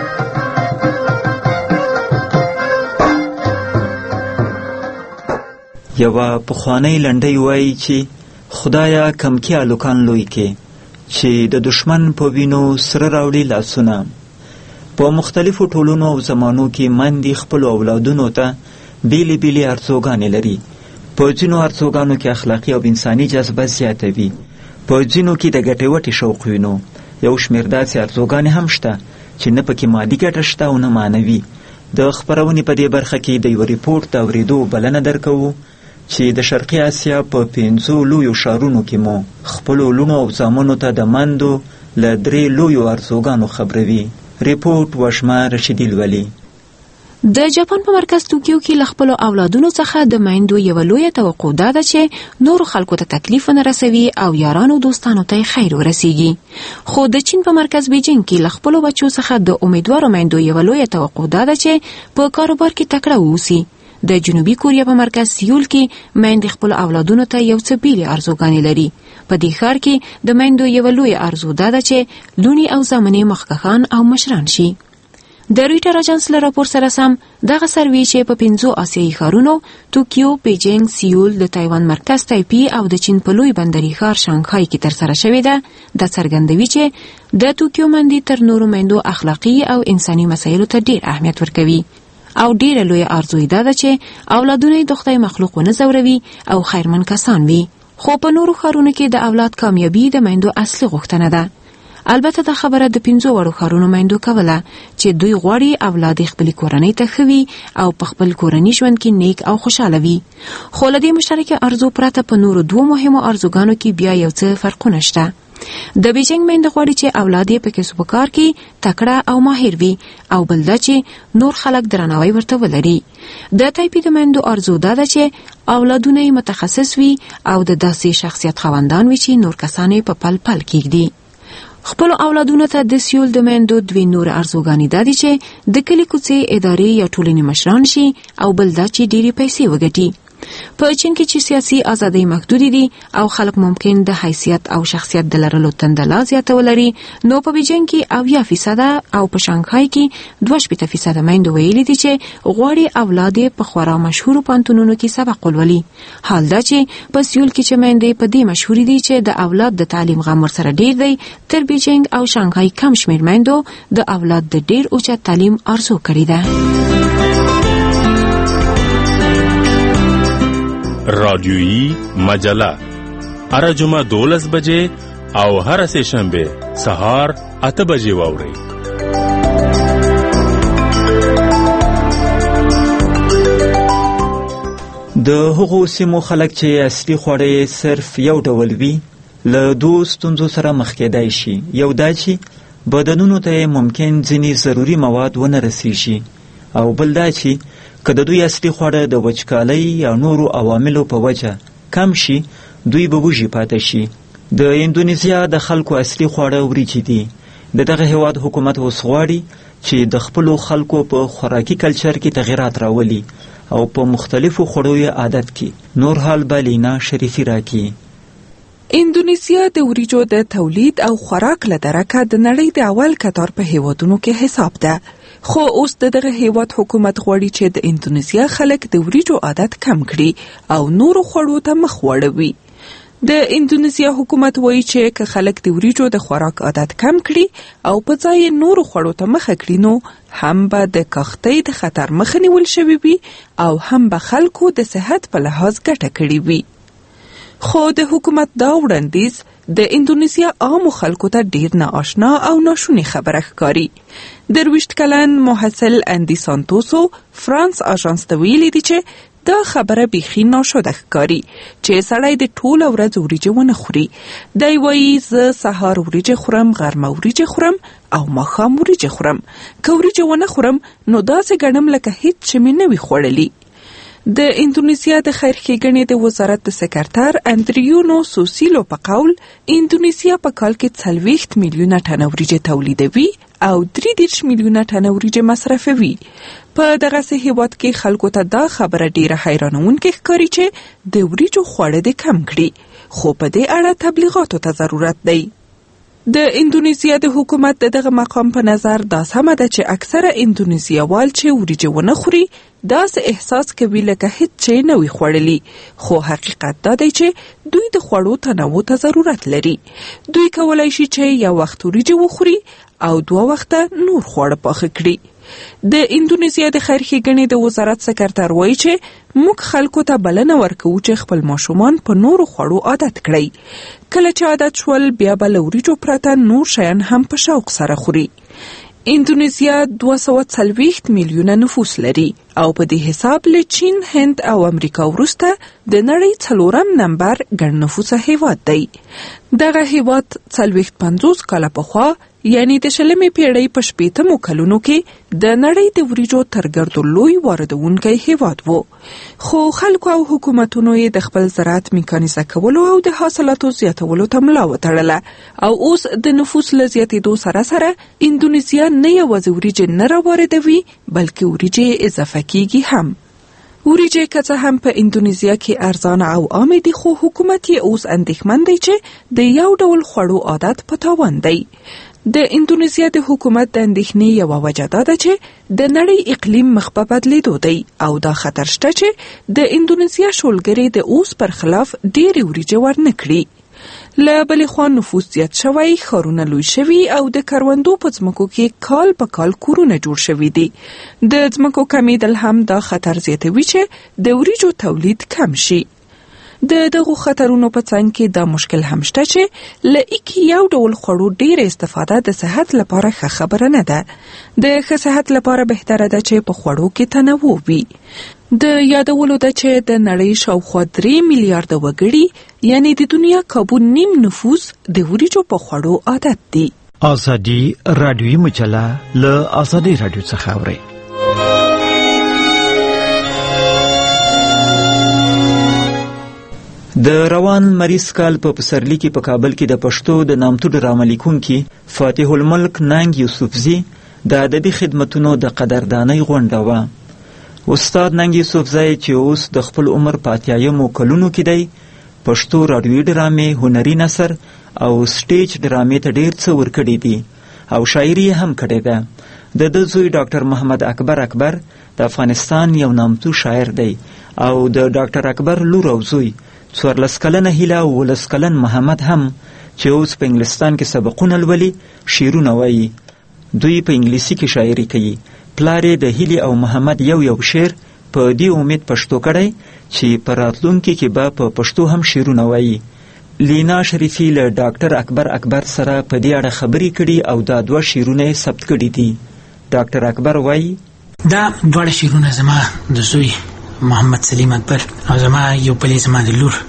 یوه پخوانی لنډۍ وایي چې خدایا کمکي الوکان لوی کې چې د دشمن په وینو سره راوړي لاسونه په مختلفو ټولنو او زمانو کې مندې خپلو اولادونو ته بیلې بیلې ارزوګانې لري په ځینو ارزوګانو کې اخلاقي او انساني جذبه زیاته وي په ځینو کې د ګټې وټې شوق وینو یو شمېر داسې ارزوګانې هم شته چې نه پکې مادي ګټه شته او نه معنوي د خپرونې په دې برخه کې د یو ریپورټ د اورېدو بلنه درکوو چې د شرقي اسیا په پنځو لویو ښارونو کې مو خپلو لوڼو او زامنو ته د مندو له درې لویو ارزوګانو خبروي. ریپورټ وشمه رشیدي لولي. د جاپان په مرکز توکیو کې ل خپل اولادونو څخه د میندو یو لوی توقع ده چې نور خلکو ته تکلیف نه رسوي او یارانو دوستانو ته خیر ورسیږي. خو د چین په مرکز بیجینګ کې ل خپل بچو څخه د امیدوارو میندو یو لوی توقع ده چې په کاروبار کې تکړه ووسی. د جنوبي کوریا په مرکز سیول کې میندې خپل اولادونو ته یو څه بیلې ارزوګانې لري. په دې ښار کې د میندو یو لوی ارزو ده چې لونی او زامنې مخکخان او مشران شي. د رویټر اژانس له راپور سره سم دغه سروې چې په پنځو آسیایي ښارونو توکیو، بیجینګ، سیول، د تایوان مرکز تایپی او د چین په لوی بندري ښار شانګهای کې ترسره شوې ده، د څرګندوي چې د توکیو مندي تر نورو میندو اخلاقي او انساني مسایلو ته ډیر اهمیت ورکوي او ډیره لوی ارزو یې ده چې اولادونه د خدای مخلوق ونه زوروي او خیرمن کسان وي. خو په نورو ښارونو کې د اولاد کامیابی د میندو اصلي غوښتنه ده. البته دا خبره د پنځو وړو ښارونو میندو کوله چې دوی غواړي اولاد خپل کورنۍ ته خوي او په خپل کورنۍ ژوند کې نیک او خوشاله وي. خو له دې مشترکه ارزو پرته په نورو دوه مهمو ارزوګانو کې بیا یو څه فرقونه شته. د بیجینګ میندې غواړي چې اولاد یې په کسب و کار کې تکړه او ماهر وي او بل دا چې نور خلک درناوی ورته ولري. د تایپی د میندو ارزو دا ده چې اولادونه یې متخصص وي او د داسې شخصیت خاوندان وي چې نور کسان یې په پل پل کېږدي. خپل اولادونو ته د سیول د میندو دوی نور ارزوګانې دا دي چې د کلي کوڅې ادارې یا ټولنې مشران شي او بل دا چې ډېرې پیسې وګټي. په چین کې چې سیاسي ازادۍ محدودې دي او خلک ممکن د حیثیت او شخصیت د لرلو تنده لا زیاته ولري، نو په بیجینګ کې اویا فیصده او په شانګهای کې دوه شپېته فیصده میندو ویلي دي چې غواړي اولاد یې په خورا مشهورو پوهنتونونو کې سبق ولولي. حال دا چې په سیول کې چې میندې په دې مشهورې دي چې د اولاد د تعلیم غم ورسره ډیر دی، تر بیجینګ او شانګهای کم شمېر میندو د اولاد د ډیر اوچت تعلیم ارزو کړې ده. رادیویی مجله هر جمعه دولس بجې او هر سه شنبه سهار اته بجې واورئ. د هغو سیمو خلک چې اصلي خواړه صرف یو ډول وي له دوه ستونزو سره مخ کېدای شي. یو دا چې بدنونو ته ممکن ځینې ضروري مواد ونه رسیږي او بل دا چې که د دوی اصلي خواړه د وچکالۍ یا نورو عواملو په وجه کم شي دوی به وږي پاتې شي. د اندونیزیا د خلکو اصلي خواړه وریجې دي. د دغه هیواد حکومت اوس غواړي چې د خپلو خلکو په خوراکي کلچر کې تغیرات راولي او په مختلفو خوړو عادت کې. نور حال به لینا شریفي راکړي. اندونیسیا د وریجو د تولید او خوراک له درکه د نړۍ د اول کتار په هیوادونو کې حساب ده. خو اوس دغه هیواد حکومت غواړي چې د اندونیسیا خلک د وریجو عادت کم کړي او نورو خوړو ته مخ واړوي. د اندونیسیا حکومت وایي چې که خلک د وریجو د خوراک عادت کم کړي او په ځای نورو خوړو ته مخه کړي نو هم به د کښتۍ د خطر مخه نیول شوی وي او هم به خلکو د صحت په لحاظ ګټه کړې وي. خو د حکومت دا وړاندیز د اندونیسیا عامو خلکو ته ډیر ناآشنا او ناشونی خبره ښکاري. درویشت کلن محصل اندی سانتوسو فرانس آژانس ته ویلي دي چې دا خبره بیخي ناشده ښکاري چې سړی د ټوله ورځ وریجې ونه خوري. دی وایي زه سهار وریجې خورم، غرمه وریجې خورم او ماښام وریجې خورم. که وریجې ونه خورم نو داسې ګڼم لکه هیڅ چې مې نه وي خوړلي. د اندونیسیا د خیر ښېګڼې د وزارت د سکرتر اندریونو سوسیلو په قول اندونیسیا په کال کې څلوېښت میلیونه ټنه وریجې تولیدوي او درې دېرش میلیونه ټنه وریجې مصرفوي. په دغسې هیواد کې خلکو ته دا خبره ډیره حیرانونکې ښکاري چې د وریجو خواړه دې کم کړي، خو په دې اړه تبلیغاتو ته ضرورت دی. د اندونیسیا د حکومت د دغه مقام په نظر دا سمه ده چې اکثره اندونیسیاوال چې وریجې ونه خوري داسې احساس کوي لکه هیڅ چې نه وي خوړلي. خو حقیقت دا دی چې دوی د خوړو تنوع ته ضرورت لري. دوی کولی شي چې یو وخت وریجې وخوري او دوه وخته نور خواړه پاخه کړي. د اندونیسیا د خیر ښېګڼې د وزارت سکرتر وایي چې موږ خلکو ته بلنه ورکوو چې خپل ماشومان په نورو خوړو عادت کړي. کله چې عادت شول بیا به له وریجو پرته نور شیان هم په شوق سره خوري. اندونیسیا دوه سوه څلوېښت میلیونه نفوس لري او په دې حساب له چین، هند او امریکا وروسته د نړۍ څلورم نمبر ګڼ نفوسه هیواد دی. دغه هیواد څلوېښت پنځوس کاله پخوا یعنی د شلمې پیړۍ په شپېتمو کلونو کې د نړۍ د وریجو تر ګردو لوی واردونکی هیواد و، خو خلکو او حکومتونو یې د خپل زراعت میکانیزه کولو او د حاصلاتو زیاتولو ته ملا وتړله او اوس د نفوس له زیاتېدو سره سره اندونیزیا نه یوازې وریجې نه راواردوي بلکې وریجې اضافه کیږي هم. وریجې که څه هم په اندونیزیا کې ارزانه او عامې دي، خو حکومت یې اوس اندېښمن دی چې د یو ډول خوړو عادت په تاوان دی. د اندونیزیا د حکومت د اندېښنې یوه وجه دا ده چې د نړۍ اقلیم مخ په بدلېدو دی او دا خطر شته چې د اندونیزیا شولګرې د اوس پر خلاف ډېرې وریجې ورنه کړي. له بلې خوا نفوس زیات شوی، ښارونه لوی شوي او د کروندو په ځمکو کې کال په کال کورونه جوړ شوي دي. د ځمکو کمیدل هم دا خطر زیاتوي چې د وریجو تولید کم شي. د دغو خطرونو په څنګ کې دا مشکل هم شته چې له ایکي یو ډول خوړو ډېره استفاده د صحت لپاره ښه خبره نه ده. د ښه صحت لپاره بهتره ده چې په خوړو کې تنوع وي. د یادولو ده چې د نړۍ شاوخوا درې میلیارده وګړي یعنی د دنیا کابو نیم نفوس د وریجو په خوړو عادت دي. آزادي رادیویي مجله له آزادي رادیو څخه اورئ. د روان مریض کال په پسرلي کې په کابل کې د پښتو د نامتو ډرامه لیکونکي فاتح الملک ننګ یوسفزي د ادبي خدمتونو د قدردانۍ غونډه وه. استاد ننګ یوسفزی چې اوس د خپل عمر په اتیایمو کلونو کې دی، پښتو راډیویي ډرامې، هنري نثر او سټیج ډرامې ته ډېر څه ورکړي دي او شاعري هم کړې ده. د ده زوی ډاکټر محمد اکبر اکبر د افغانستان یو نامتو شاعر دی او د ډاکټر اکبر لور او زوی څوارلس کلنه هیله او ولس کلن محمد هم چې اوس په انګلستان کې سبقونه لولي شعرونه وایي. دوی په انګلیسي کې شاعري کوي. پلار یې د هیلې او محمد یو یو شعر په دې امید پښتو کړی چې په راتلونکي کې به په پښتو هم شعرونه وایي. لینا شریفي له ډاکټر اکبر اکبر سره په دې اړه خبرې کړي او دا دوه شعرونه یې ثبت کړي دي. ډاکټر اکبر وایي دا دواړه شعرونه زما د زوی محمد سلیم اکبر او زما یو بلې زما د لور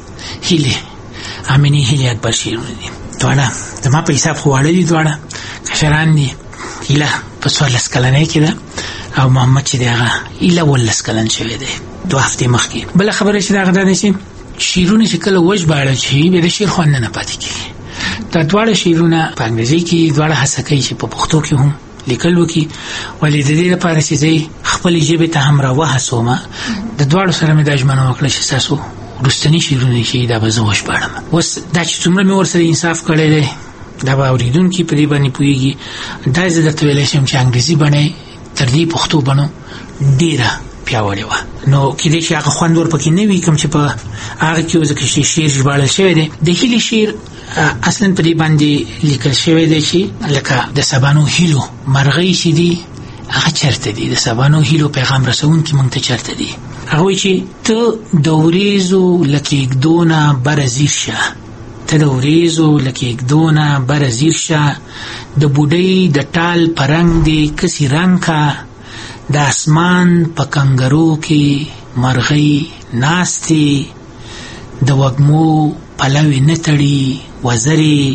هیلې امینې هیلې اکبر شعرونه دي. دواړه زما په حساب خو واړه دي، دواړه کشران دي. هیله په څوارلس کلنۍ کې ده او محمد چې دی هغه هیله اوولس کلن شوی دی دوه هفتې مخکې. بله خبره چې د هغه دا ده چې شعرونه چې کله وژباړل شي بیا د شعر خوند نه پاتې کېږي. دا دواړه شعرونه په انګریزي کې دواړه هڅه کوي چې په پښتو کې هم لیکل وکړي، ولې د دې لپاره چې زه خپلې ژبې ته هم راوهڅوم. د دواړو سره مې دا ژمنه وکړه چې ستاسو وروستني شعرونه چې دا به زه وژباړم. اوس دا چې څومره مې ورسره انصاف کړی دی دا به اورېدونکي په دې باندې پوهېږي. دا زه درته ویلی شم چې انګریزي بڼه تر دې پښتو بڼو ډېره پیاوړې وه، نو کېدای شي هغه خوند ورپکې نه وي کوم چې په هغه کې ځکه چې شعر ژباړل شوی دی. د هیلې شعر اصلا په دې باندې لیکل شوی دی چې لکه د سبانو هیلو مرغۍ چې دي هغه چېرته دي، د سبانو هیلو پیغام رسوونکي موږ ته چېرته دي. هغه وایي چې ته د وریځو له کېږدو نه بره ځیر شه، ته د وریځو له کېږدو نه بره ځیر شه، د بوډۍ د ټال په رنګ دې کسي رنګ کا، د اسمان په کنګرو کې مرغۍ ناستې، د وږمو پلوې نه تړي وزرې،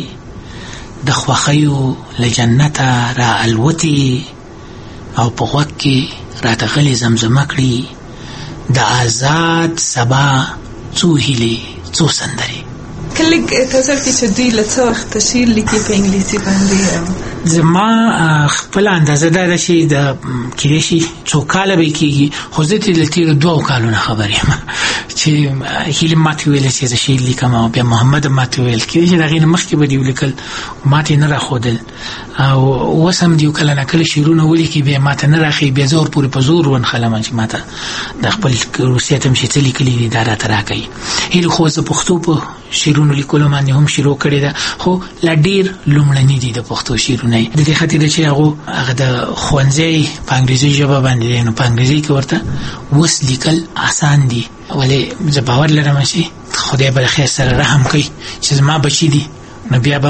د خوښیو له جنته را الوتې او په غوږ کې راته غلې زمزمه کړي، د آزاد سبا څو هیلې څو سندرې. کله تصور کې چې دوی له څه وخته شعر لیکي په انګلیسي باندې؟ زما خپل اندازه دا ده چې د کېدای شي څو کاله به کېږي، خو زه ترې له تېرو دوو کالو نه خبر یم چې هیلې ماته ویله چې زه شعر لیکم او بیا محمد ماته ویل. کېدای شي د هغې نه مخکې به دې ولیکل، ماته یې نه راښودل او اوس هم دې کله نه کله شعرونه ولیکي بیا ماته نه راښیي، بیا زه ورپورې په زور ونښلم چې ماته د خپل روسیت هم چې څه لیکلي دي دا راته راکوي. هیلې خو زه پښتو په شعرونو لیکلو باندې هم شروع کړې ده، خو لا ډېر لومړني دي د پښتو شعرونه. د دې خاطر چې هغه هغه د ښوونځی په انګریزي ژبه باندې دی، نو په انګریزي کې ورته اوس لیکل اسان دي، ولې زه باور لرم چې خدای به د خیر سره رحم کوي چې زما بچي دي نو بیا به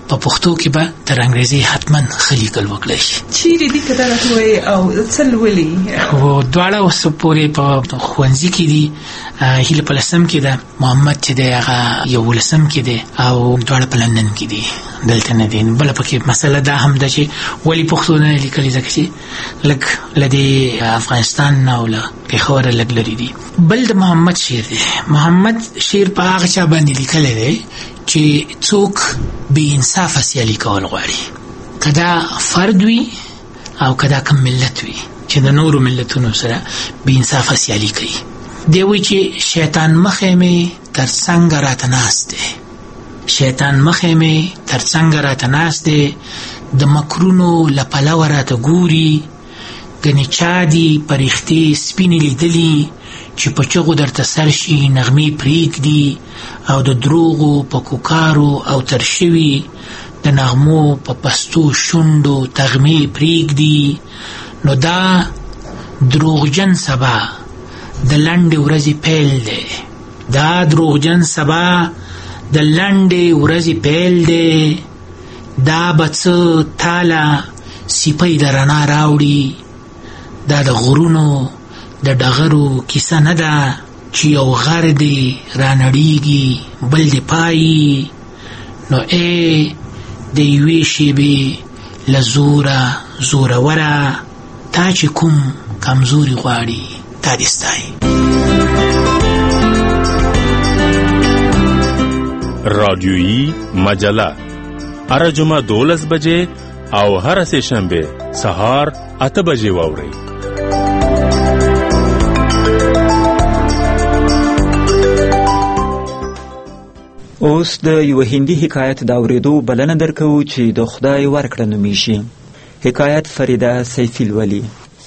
په پښتو کې به تر انګریزي حتما خلیکل وکړي شي. چیرې دي کدا راټوي او څل ولي او دواړه اوس پورې په خوانځي کې دي. هیله په لسم کې ده، محمد چې دی هغه یو لسم کې دی او دواړه په لندن کې دي، دلته نه دي. بل پکې مسله دا هم ده چې ولی پښتو نه لیکلي ځکه چې لږ لدی افغانستان نه او له پېښور لږ لري دي. بل د محمد شعر دی. محمد شعر په هغه چا باندې لیکلی دی چې څوک بې انصافه سیالي کول غواړي، کدا فرد وي او کدا کم ملت وي چې د نورو ملتونو سره بې انصافه سیالي کوي. دی وایي چې شیطان مخې مې تر څنګ راته ناست دی، شیطان مخې مې تر څنګ راته ناست دی، د مکرونو له پلوه راته ګوري، ګنې چا دي پرښتې سپینې لیدلي چې په چغو درته سر شي نغمې پرېږدي، او د دروغو په کوکارو او تر شوي د نغمو په پستو شونډو تغمې پرېږدي. نو دا دروغجن سبا د لنډې ورځې پیل دی، دا دروغجن سبا د لنډې ورځې پیل دی، دا به څه تاله سیپۍ د رڼا راوړي، دا د غرونو د ډغرو کیسه نه ده چې یو غر دی رانړیږي بل دی پایي. نو ای د یوې شیبې له زوره زوروره، تا چې کوم کمزوري غواړي تا دې ستایي. رادیویی مجله هر جمعه دولس بجې او هر سه شنبه سهار اته بجې واورئ. اوس د یو هندي حکایت د اورېدو بلنه درکوو چې د خدای ورکړه نومیږي. حکایت فریده سیفی لولي.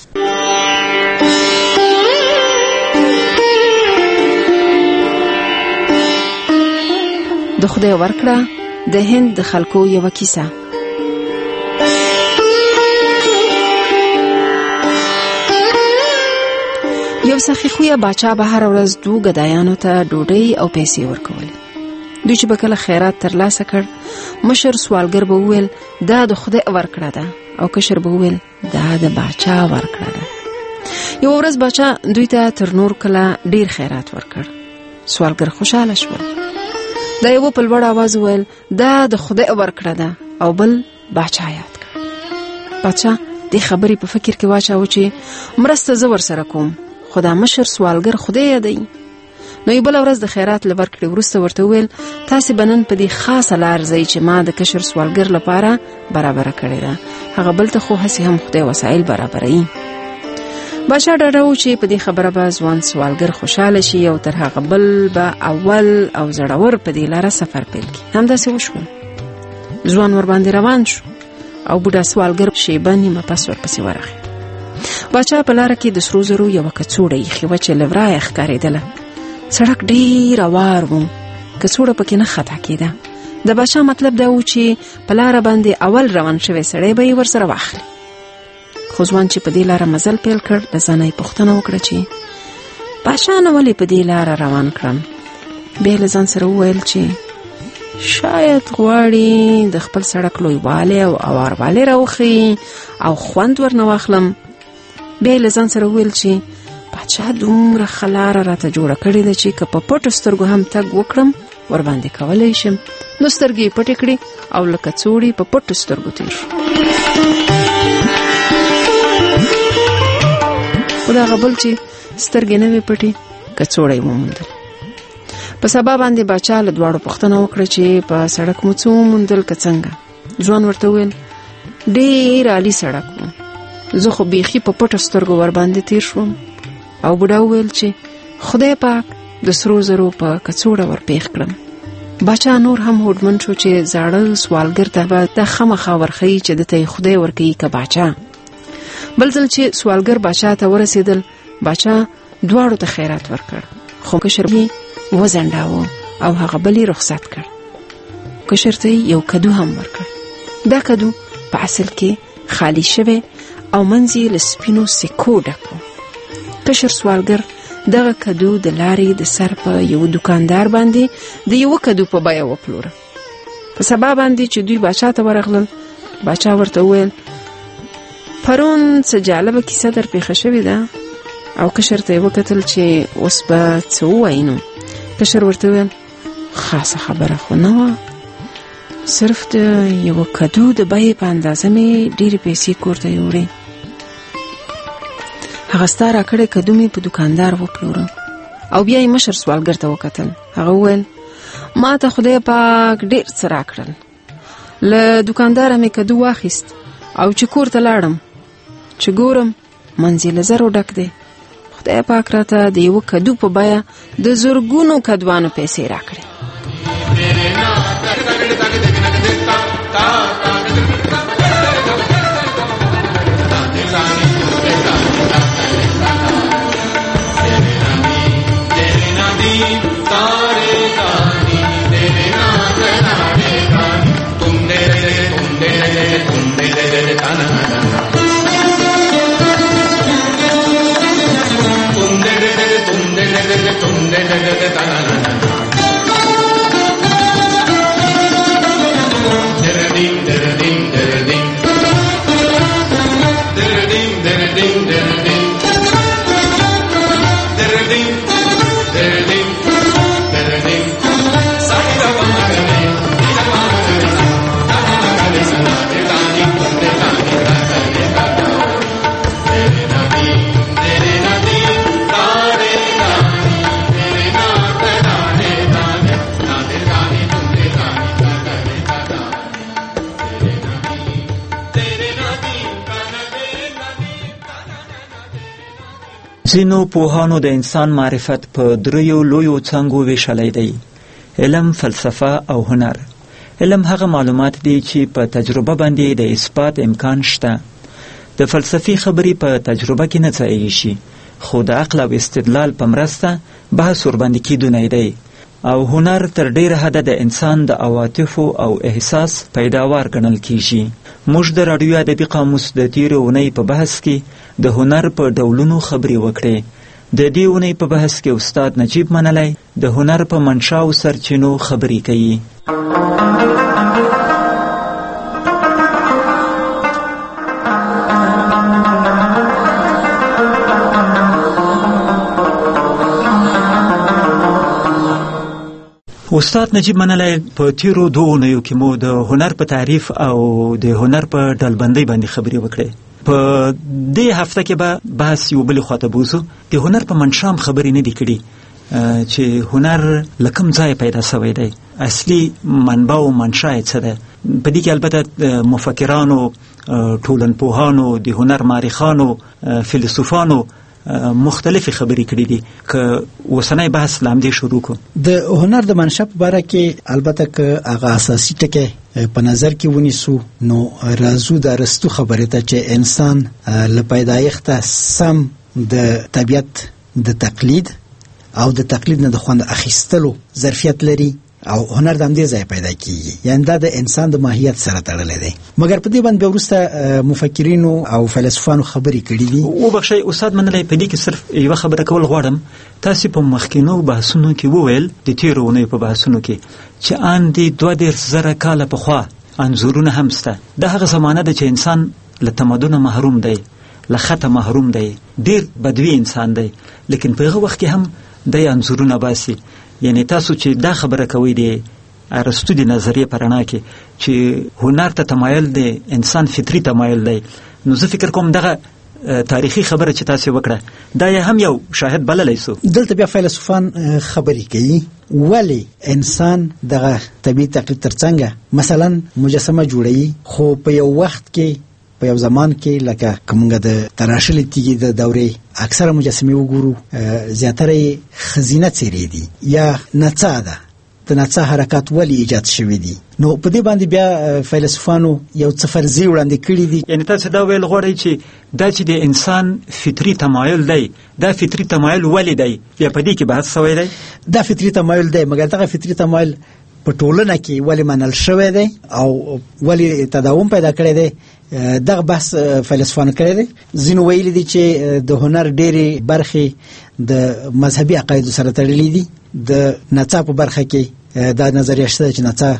د خدای ورکړه د هند د خلکو یو کیسه. یو سخی خویه باچا به هر ورځ دو ګدایانو ته ډوډۍ او پیسې ورکولې. دوی چې به کله خیرات ترلاسه کړ، مشر سوالګر به وویل دا د خدای ورکړه ده، او کشر به وویل دا د باچا ورکړه ده. یو ورځ باچا دوی ته تر نور کله ډیر خیرات ورکړ. سوالګر خوشاله شول. دا یو په لوړ आवाज وویل دا د خدای ورکړه ده، او بل باچا یاد کړ. باچا دې خبرې په فکر کې واچاوه چې مرسته زه ورسره کوم، خو دا مشر سوالګر خدای یادوي. نو یو بل ورځ د خیرات له ورکړې وروسته ورته وویل تاسې به نن په دې خاصه لار ځئ چې ما د کشر سوالګر لپاره برابره کړې ده، هغه بل ته خو هسې هم خدای وسایل برابروي. باچا ډاډه و چې په دې خبره به ځوان سوالګر خوشحاله شي او تر هغه بل به اول او زړور په دې لاره سفر پیل کړي. همداسې وشول. ځوان ورباندې روان شو او بوډا سوالګر شیبه نیمه پس ورپسې ورغی. باچا په لاره کې د سرو زرو یوه کڅوړه ایښې وه چې له ورایه ښکارېدله. سړک ډېر اوار و، کڅوړه پکې نه خطا کېده. د باچا مطلب دا و چې په لاره باندې اول روان شوی سړی به یې ورسره واخلي. خو ځوان چې په دې لاره مزل پیل کړ، د ځانه یې پوښتنه وکړه چې باچا نه ولې په دې لاره روان کړم. بیا یې له ځان سره وویل چې شاید غواړي د خپل سړک لویوالی او اواروالی راوښیي او خوند ورنه واخلم. بیا یې له ځان سره وویل چې باچا دومره ښه لاره راته جوړه کړې ده چې که په پټو سترګو هم تګ وکړم ورباندې کولی شم. نو سترګې یې پټې کړې او له کڅوړې په پټو سترګو تېر شو. خو د هغه بل چې سترګې نه وې پټې، کڅوړه یې وموندل. په سبا باندې باچا له دواړو پوښتنه وکړه چې په سړک مو څه وموندل که څنګه. ځوان ورته وویل ډېر عالي سړک و، زه خو بیخي په پټو سترګو ورباندې تېر شوم. او بوډا وویل چې خدای پاک د سرو زرو په کڅوړه ورپېښ کړم. باچا نور هم هوډمن شو چې زاړه سوالګر ته به دا خامخا ورښیي چې دته یې خدای ورکوي که باچا. بل ځل چې سوالګر باچا ته ورسېدل، باچا دواړو ته خیرات ورکړ، خو کشر یې وځنډاوه او هغه بل یې رخصت کړ. کشر ته یو کدو هم ورکړ. دا کدو په اصل کې خالی شوی او منځ یې له سپینو سکو ډک و. کشر سوالګر دغه کدو د لارې د سر په یو دکاندار باندې د یو کدو په بیه وپلوره. په سبا باندې چې دوی باچا ته ورغلل، باچا ورته وویل پرون څه جالبه کیسه در پیښه شوې ده. او کشر ته یې وکتل چې اوس به څه ووایي. نو کشر ورته وویل خاصه خبره خو نه وه، صرف د یوه کدو د بیې په اندازه مې ډېرې پیسې کور ته یوړې. هغه ستا راکړی کدو مې په دوکاندار وپلوره. او بیا یې مشر سوالګر ته وکتل. هغه وویل ما ته خدای پاک ډېر څه راکړل، له دوکانداره مې کدو واخیست او چې کور ته لاړم چې ګورم منځ یې له زرو ډک دی. خدای پاک راته د یوه کدو په بیه د زرګونو کدوانو پیسې راکړې. ځینو پوهانو د انسان معرفت په دریو لویو څانګو ویشلی دی: علم، فلسفه او هنر. علم هغه معلومات دي چې په تجربه باندې د اثبات امکان شته. د فلسفي خبرې په تجربه کې نه ځایږي شي، خو د عقل او استدلال په مرسته بحث ورباندې کیدونی دی. او هنر تر ډیره حده د انسان د عواطفو او احساس پیداوار ګڼل کیږي. موږ د راډیو ادبي قاموس د تیرې اونۍ په بحث کې د هنر په ډولونو خبرې وکړې. د دې اونۍ په بحث کې استاد نجیب منلی د هنر په منشا او سرچینو خبرې کوي. استاد نجیب منلی په تیرو دوه اونیو کې مو د هنر په تعریف او د هنر په ډلبندۍ باندې خبرې وکړې. په دې هفته کې به بحث یو بلې خواته بوځو. د هنر په منشا هم خبرې نه دي کړي چې هنر له کوم ځایه پیدا شوی دی، اصلي منبع او منشا یې څه ده. په دې کې البته مفکرانو، ټولنپوهانو، د هنر مارخانو، فیلسوفانو مختلفې خبرې کړې دي. که اوسنی بحث له همدې شروع کړو. د هنر د منشا په باره کې البته که هغه اساسي ټکی په نظر کې ونیسو، نو راځو د ارسطو خبرې ته چې انسان له پیدایښته سم د طبیعت د تقلید او د تقلید نه د خوند اخیستلو ظرفیت لري، او هنر د همدې ځای پیدا کیږي. یعنی دا د انسان د ماهیت سره تړلی دی. مګر په دې باندې بیا وروسته مفکرینو او فلسفانو خبرې کړي دي. وبخښئ استاد منلی، په دې کې صرف یوه خبره کول غواړم. تاسې په مخکینو بحثونو کې وویل، د تېرو اونیو په بحثونو کې، چې ان د دوه دېرش زره کاله پخوا انځورونه هم شته. دا هغه زمانه ده چې انسان له تمدنه محروم دی، له خطه محروم دی، ډېر بدوي انسان دی، لیکن په هغه وخت کې هم دی انځورونه باسي. یعنی تاسو چې دا خبره کوئ د ارسطو د نظریې په رڼا کې چې هنر ته تمایل دی انسان فطري تمایل دی، نو زه فکر کوم دغه تاریخي خبره چې تاسو وکړه دا یې هم یو شاهد بللی سو. دلته بیا فیلسوفان خبرې کوي ولی انسان دغه طبیعي تقلید ترڅنګه مثلا مجسمه جوړوي، خو په یو وخت کې په یو زمان کې لکه کومګه د تراشلې تیږې د دورې اکثره مجسمې وګورو، زیاتره یې ښځینه څېرې دي یا نڅا ده. د نڅا حرکات ولې ایجاد شوي دي؟ نو په دې باندې بیا فیلسوفانو یو څه فرضیې وړاندې کړي دي. یعنې تاسو دا ویل غواړئ چې دا چې د انسان فطري تمایل دی، دا فطري تمایل ولې دی؟ بیا په دې کې بحث شوی دی. دا فطري تمایل دی، مګر دغه فطري تمایل په ټولنه کې ولې منل شوی دی او ولې تداوم پیدا کړی دی، دغه بحث فلسفانو کړی دی. ځینو ویلي دي چې د هنر ډېرې برخې د مذهبي عقایدو سره تړلې دي. د نڅا په برخه کې دا نظریه شته چې نڅا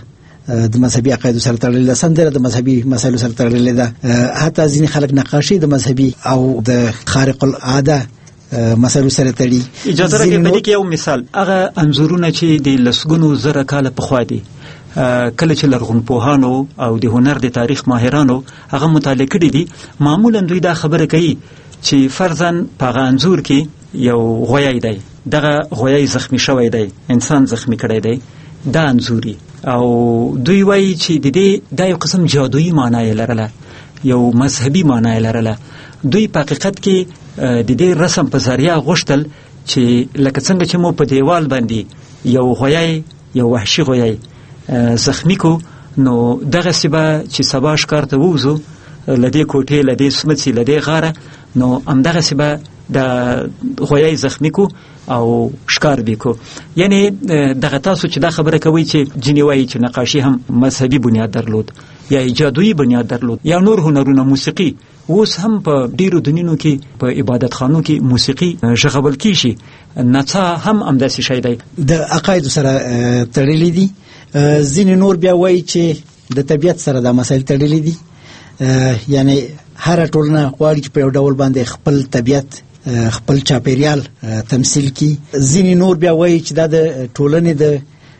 د مذهبي عقایدو سره تړلې ده، سندره د مذهبي مسایلو سره تړلې ده، حتی ځینې خلک نقاشي د مذهبي او د خارق العاده مسایلو سره تړي. اجازه راکړئ په دې کې یو مثال، هغه انځورونه چې د لسګونو زره کاله پخوا دي، کله چې لرغونپوهانو او د هنر د تاریخ ماهرانو هغه مطالعه کړي دي، معمولا دوی دا خبره کوي چې فرضاً په هغه انځور کې یو غویی دی، دغه غویی زخمی شوی دی، انسان زخمی کړی دی، دا انځوري، او دوی وایي چې د دې دا یو قسم جادویي معنا یې لرله، یو مذهبي معنا یې لرله. دوی په حقیقت کې د دې رسم په ذریعه غوښتل چې لکه څنګه چې مو په دیوال باندې یو غویی، یو وحشي غویی زخمی کو، نو دغه سبا چې سبا ښکار ته ووځو لدې کوټې، لدې سمڅې، لدې غاره، نو همدغه سبا د غویی زخمی کو او ښکار به کو. یعنی دغه تاسو چې دا خبره کوي چې ځینې وایي چې نقاشي هم مذهبي بنیاد درلود یا جادویي بنیاد درلود یا نور هنرونه، موسیقي اوس هم په ډیرو دنینو کې په عبادت خانو کې موسیقي ژغول کیږي، نڅا هم همداسې شی دی، د عقایدو سره تړلې دي. ځینې نور بیا وایي چې د طبیعت سره دا مسایل تړلې دي، یعنی هر ټولنه غواړي چې په یو ډول باندې خپل طبیعت، خپل چاپیریال تمثیل کی. ځینې نور بیا وایي چې دا د ټولنې د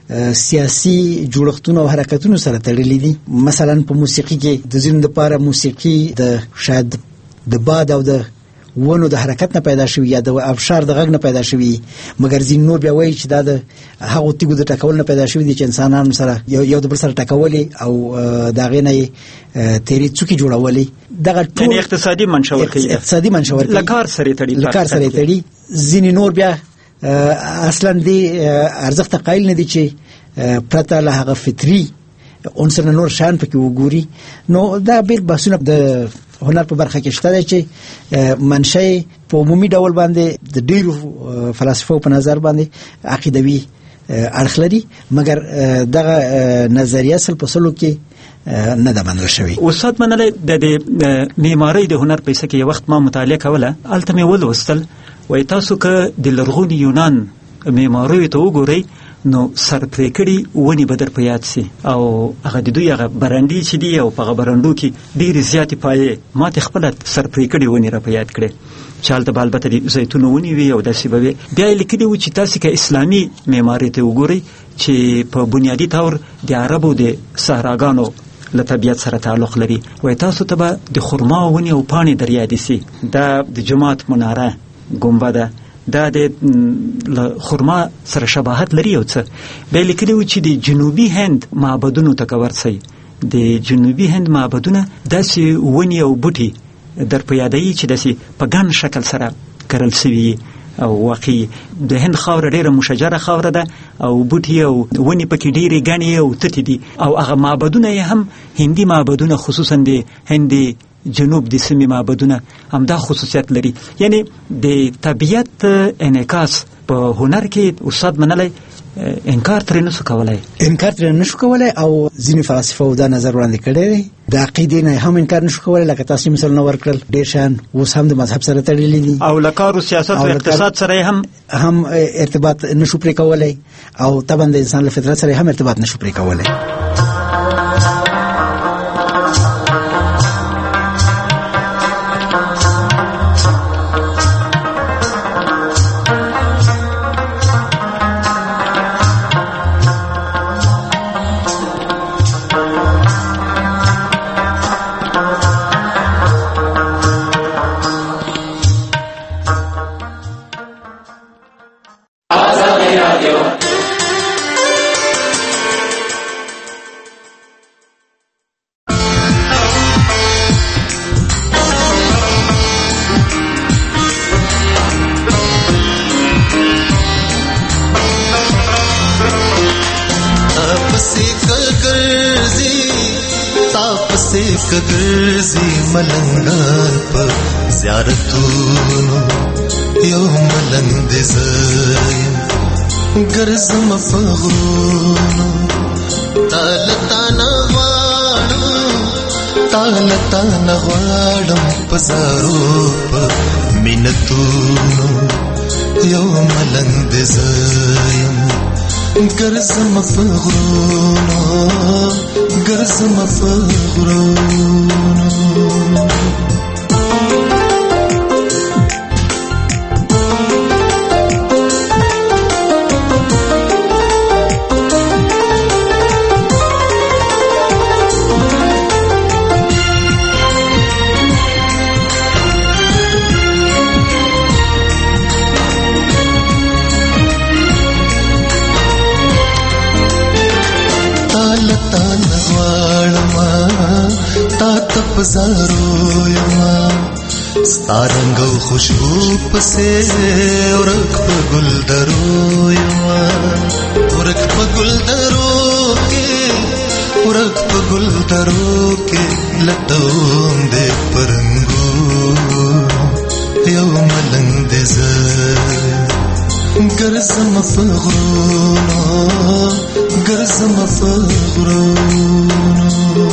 سیاسي جوړښتونو او حرکتونو سره تړلې دي. مثلا په موسیقي کې د ځینو لپاره موسیقي د شاید د باد او د ونو د حرکت نه پیدا شوی یا د ابشار د غږ نه پیدا شوی، مګر ځینې نور بیا وایي چې دا د هغو تیږو د ټکول نه پیدا شوی دي چې انسانانو سره یو د بل سره ټکولې او د هغې نه یې تیرې څوکې جوړولې. دغه ټول یعنې اقتصادي منشأ ورکوي، اقتصادي منشأ ورکوي، له کار سره تړي، له کار سره تړي. ځینې نور بیا اصلا دې ارزښت قایل نه دي چې پرته له هغه فطري عنصر نه نور شیان پکې وګوري. نو دا بیل بحثونه د هنر په برخه کې شته چې منشأ په عمومي ډول باندې د ډیرو فلسفو په نظر باندې عقیدوي اړخ لري، مګر دغه نظریه اصل په سلو کې نه ده منل شوې. استاد منلی د معمارۍ د هنر په څه کې یو وخت ما مطالعه کوله، هلته مې ولوستل وایي تاسو که د لرغوني یونان معماریو ته وګورئ نو سرپرې کړي ونې به در په یاد سي، او هغه د دوی هغه برنډې چې دي او په هغه برنډو کې ډېرې زیاتې پایې ما ته خپله سرپرې کړي ونې را په یاد کړې، چې هلته به البته د زیتونو ونې وي او داسې به وي. بیا یې لیکلي وو چې تاسې که اسلامي معمارۍ ته وګورئ چې په بنیادي طور د عربو د صحراګانو له طبیعت سره تعلق لري، وایي تاسو ته به د خرما ونې او پاڼې در یادې سي، دا د جومات مناره ګنبده دا د خرما سره شباهت لري او څه. بیا لیکلي وو چې د جنوبي هند معبدونو ته که ورسئ، د جنوبي هند معبدونه داسې ونې او بوټي در په یادوي چې داسې په ګڼ شکل سره کرل سوي او واقعي. د هند خاوره ډېره مشجره خاوره ده او بوټي او ونې پکې ډېرې ګڼې او تتې دي، او هغه معبدونه یې هم هندي معبدونه، خصوصا د هند جنوب د سیمې معبدونه همدا خصوصیت لري. یعنی د طبیعت انعکاس په هنر کې استاد منلی انکار ترې نشو کولای، انکار ترې نشو کولای، او ځینې فلسفو دا نظر وړاندې کړی دی. د عقیدې نه هم انکار نشو کولای، لکه تاسو مثالونه ورکړل، ډېر شیان اوس هم د مذهب سره تړلي دي، او له کار او سیاست او اقتصاد سره هم هم ارتباط نشو پرې کولای، او طبعا د انسان له فطرت سره هم ارتباط نشو پرې کولای. کګرځي ملنګان په زیارتونو یو ملنګ دې زایم ګرځم په غرونو تال تانا غواړم تال تانا غواړم په زارو په مینتونو یو ملنګ دې زایم ګرځم په غرونو ګرځم په غرونو پزارو یما ستارنګ او خوشبو پسې ورک په ګل درو یما ورک په ګل درو کې ورک په ګل درو کې لټوم دې پرنګو یو ملنګ دې زه ګرځم په غرونو ګرځم په غرونو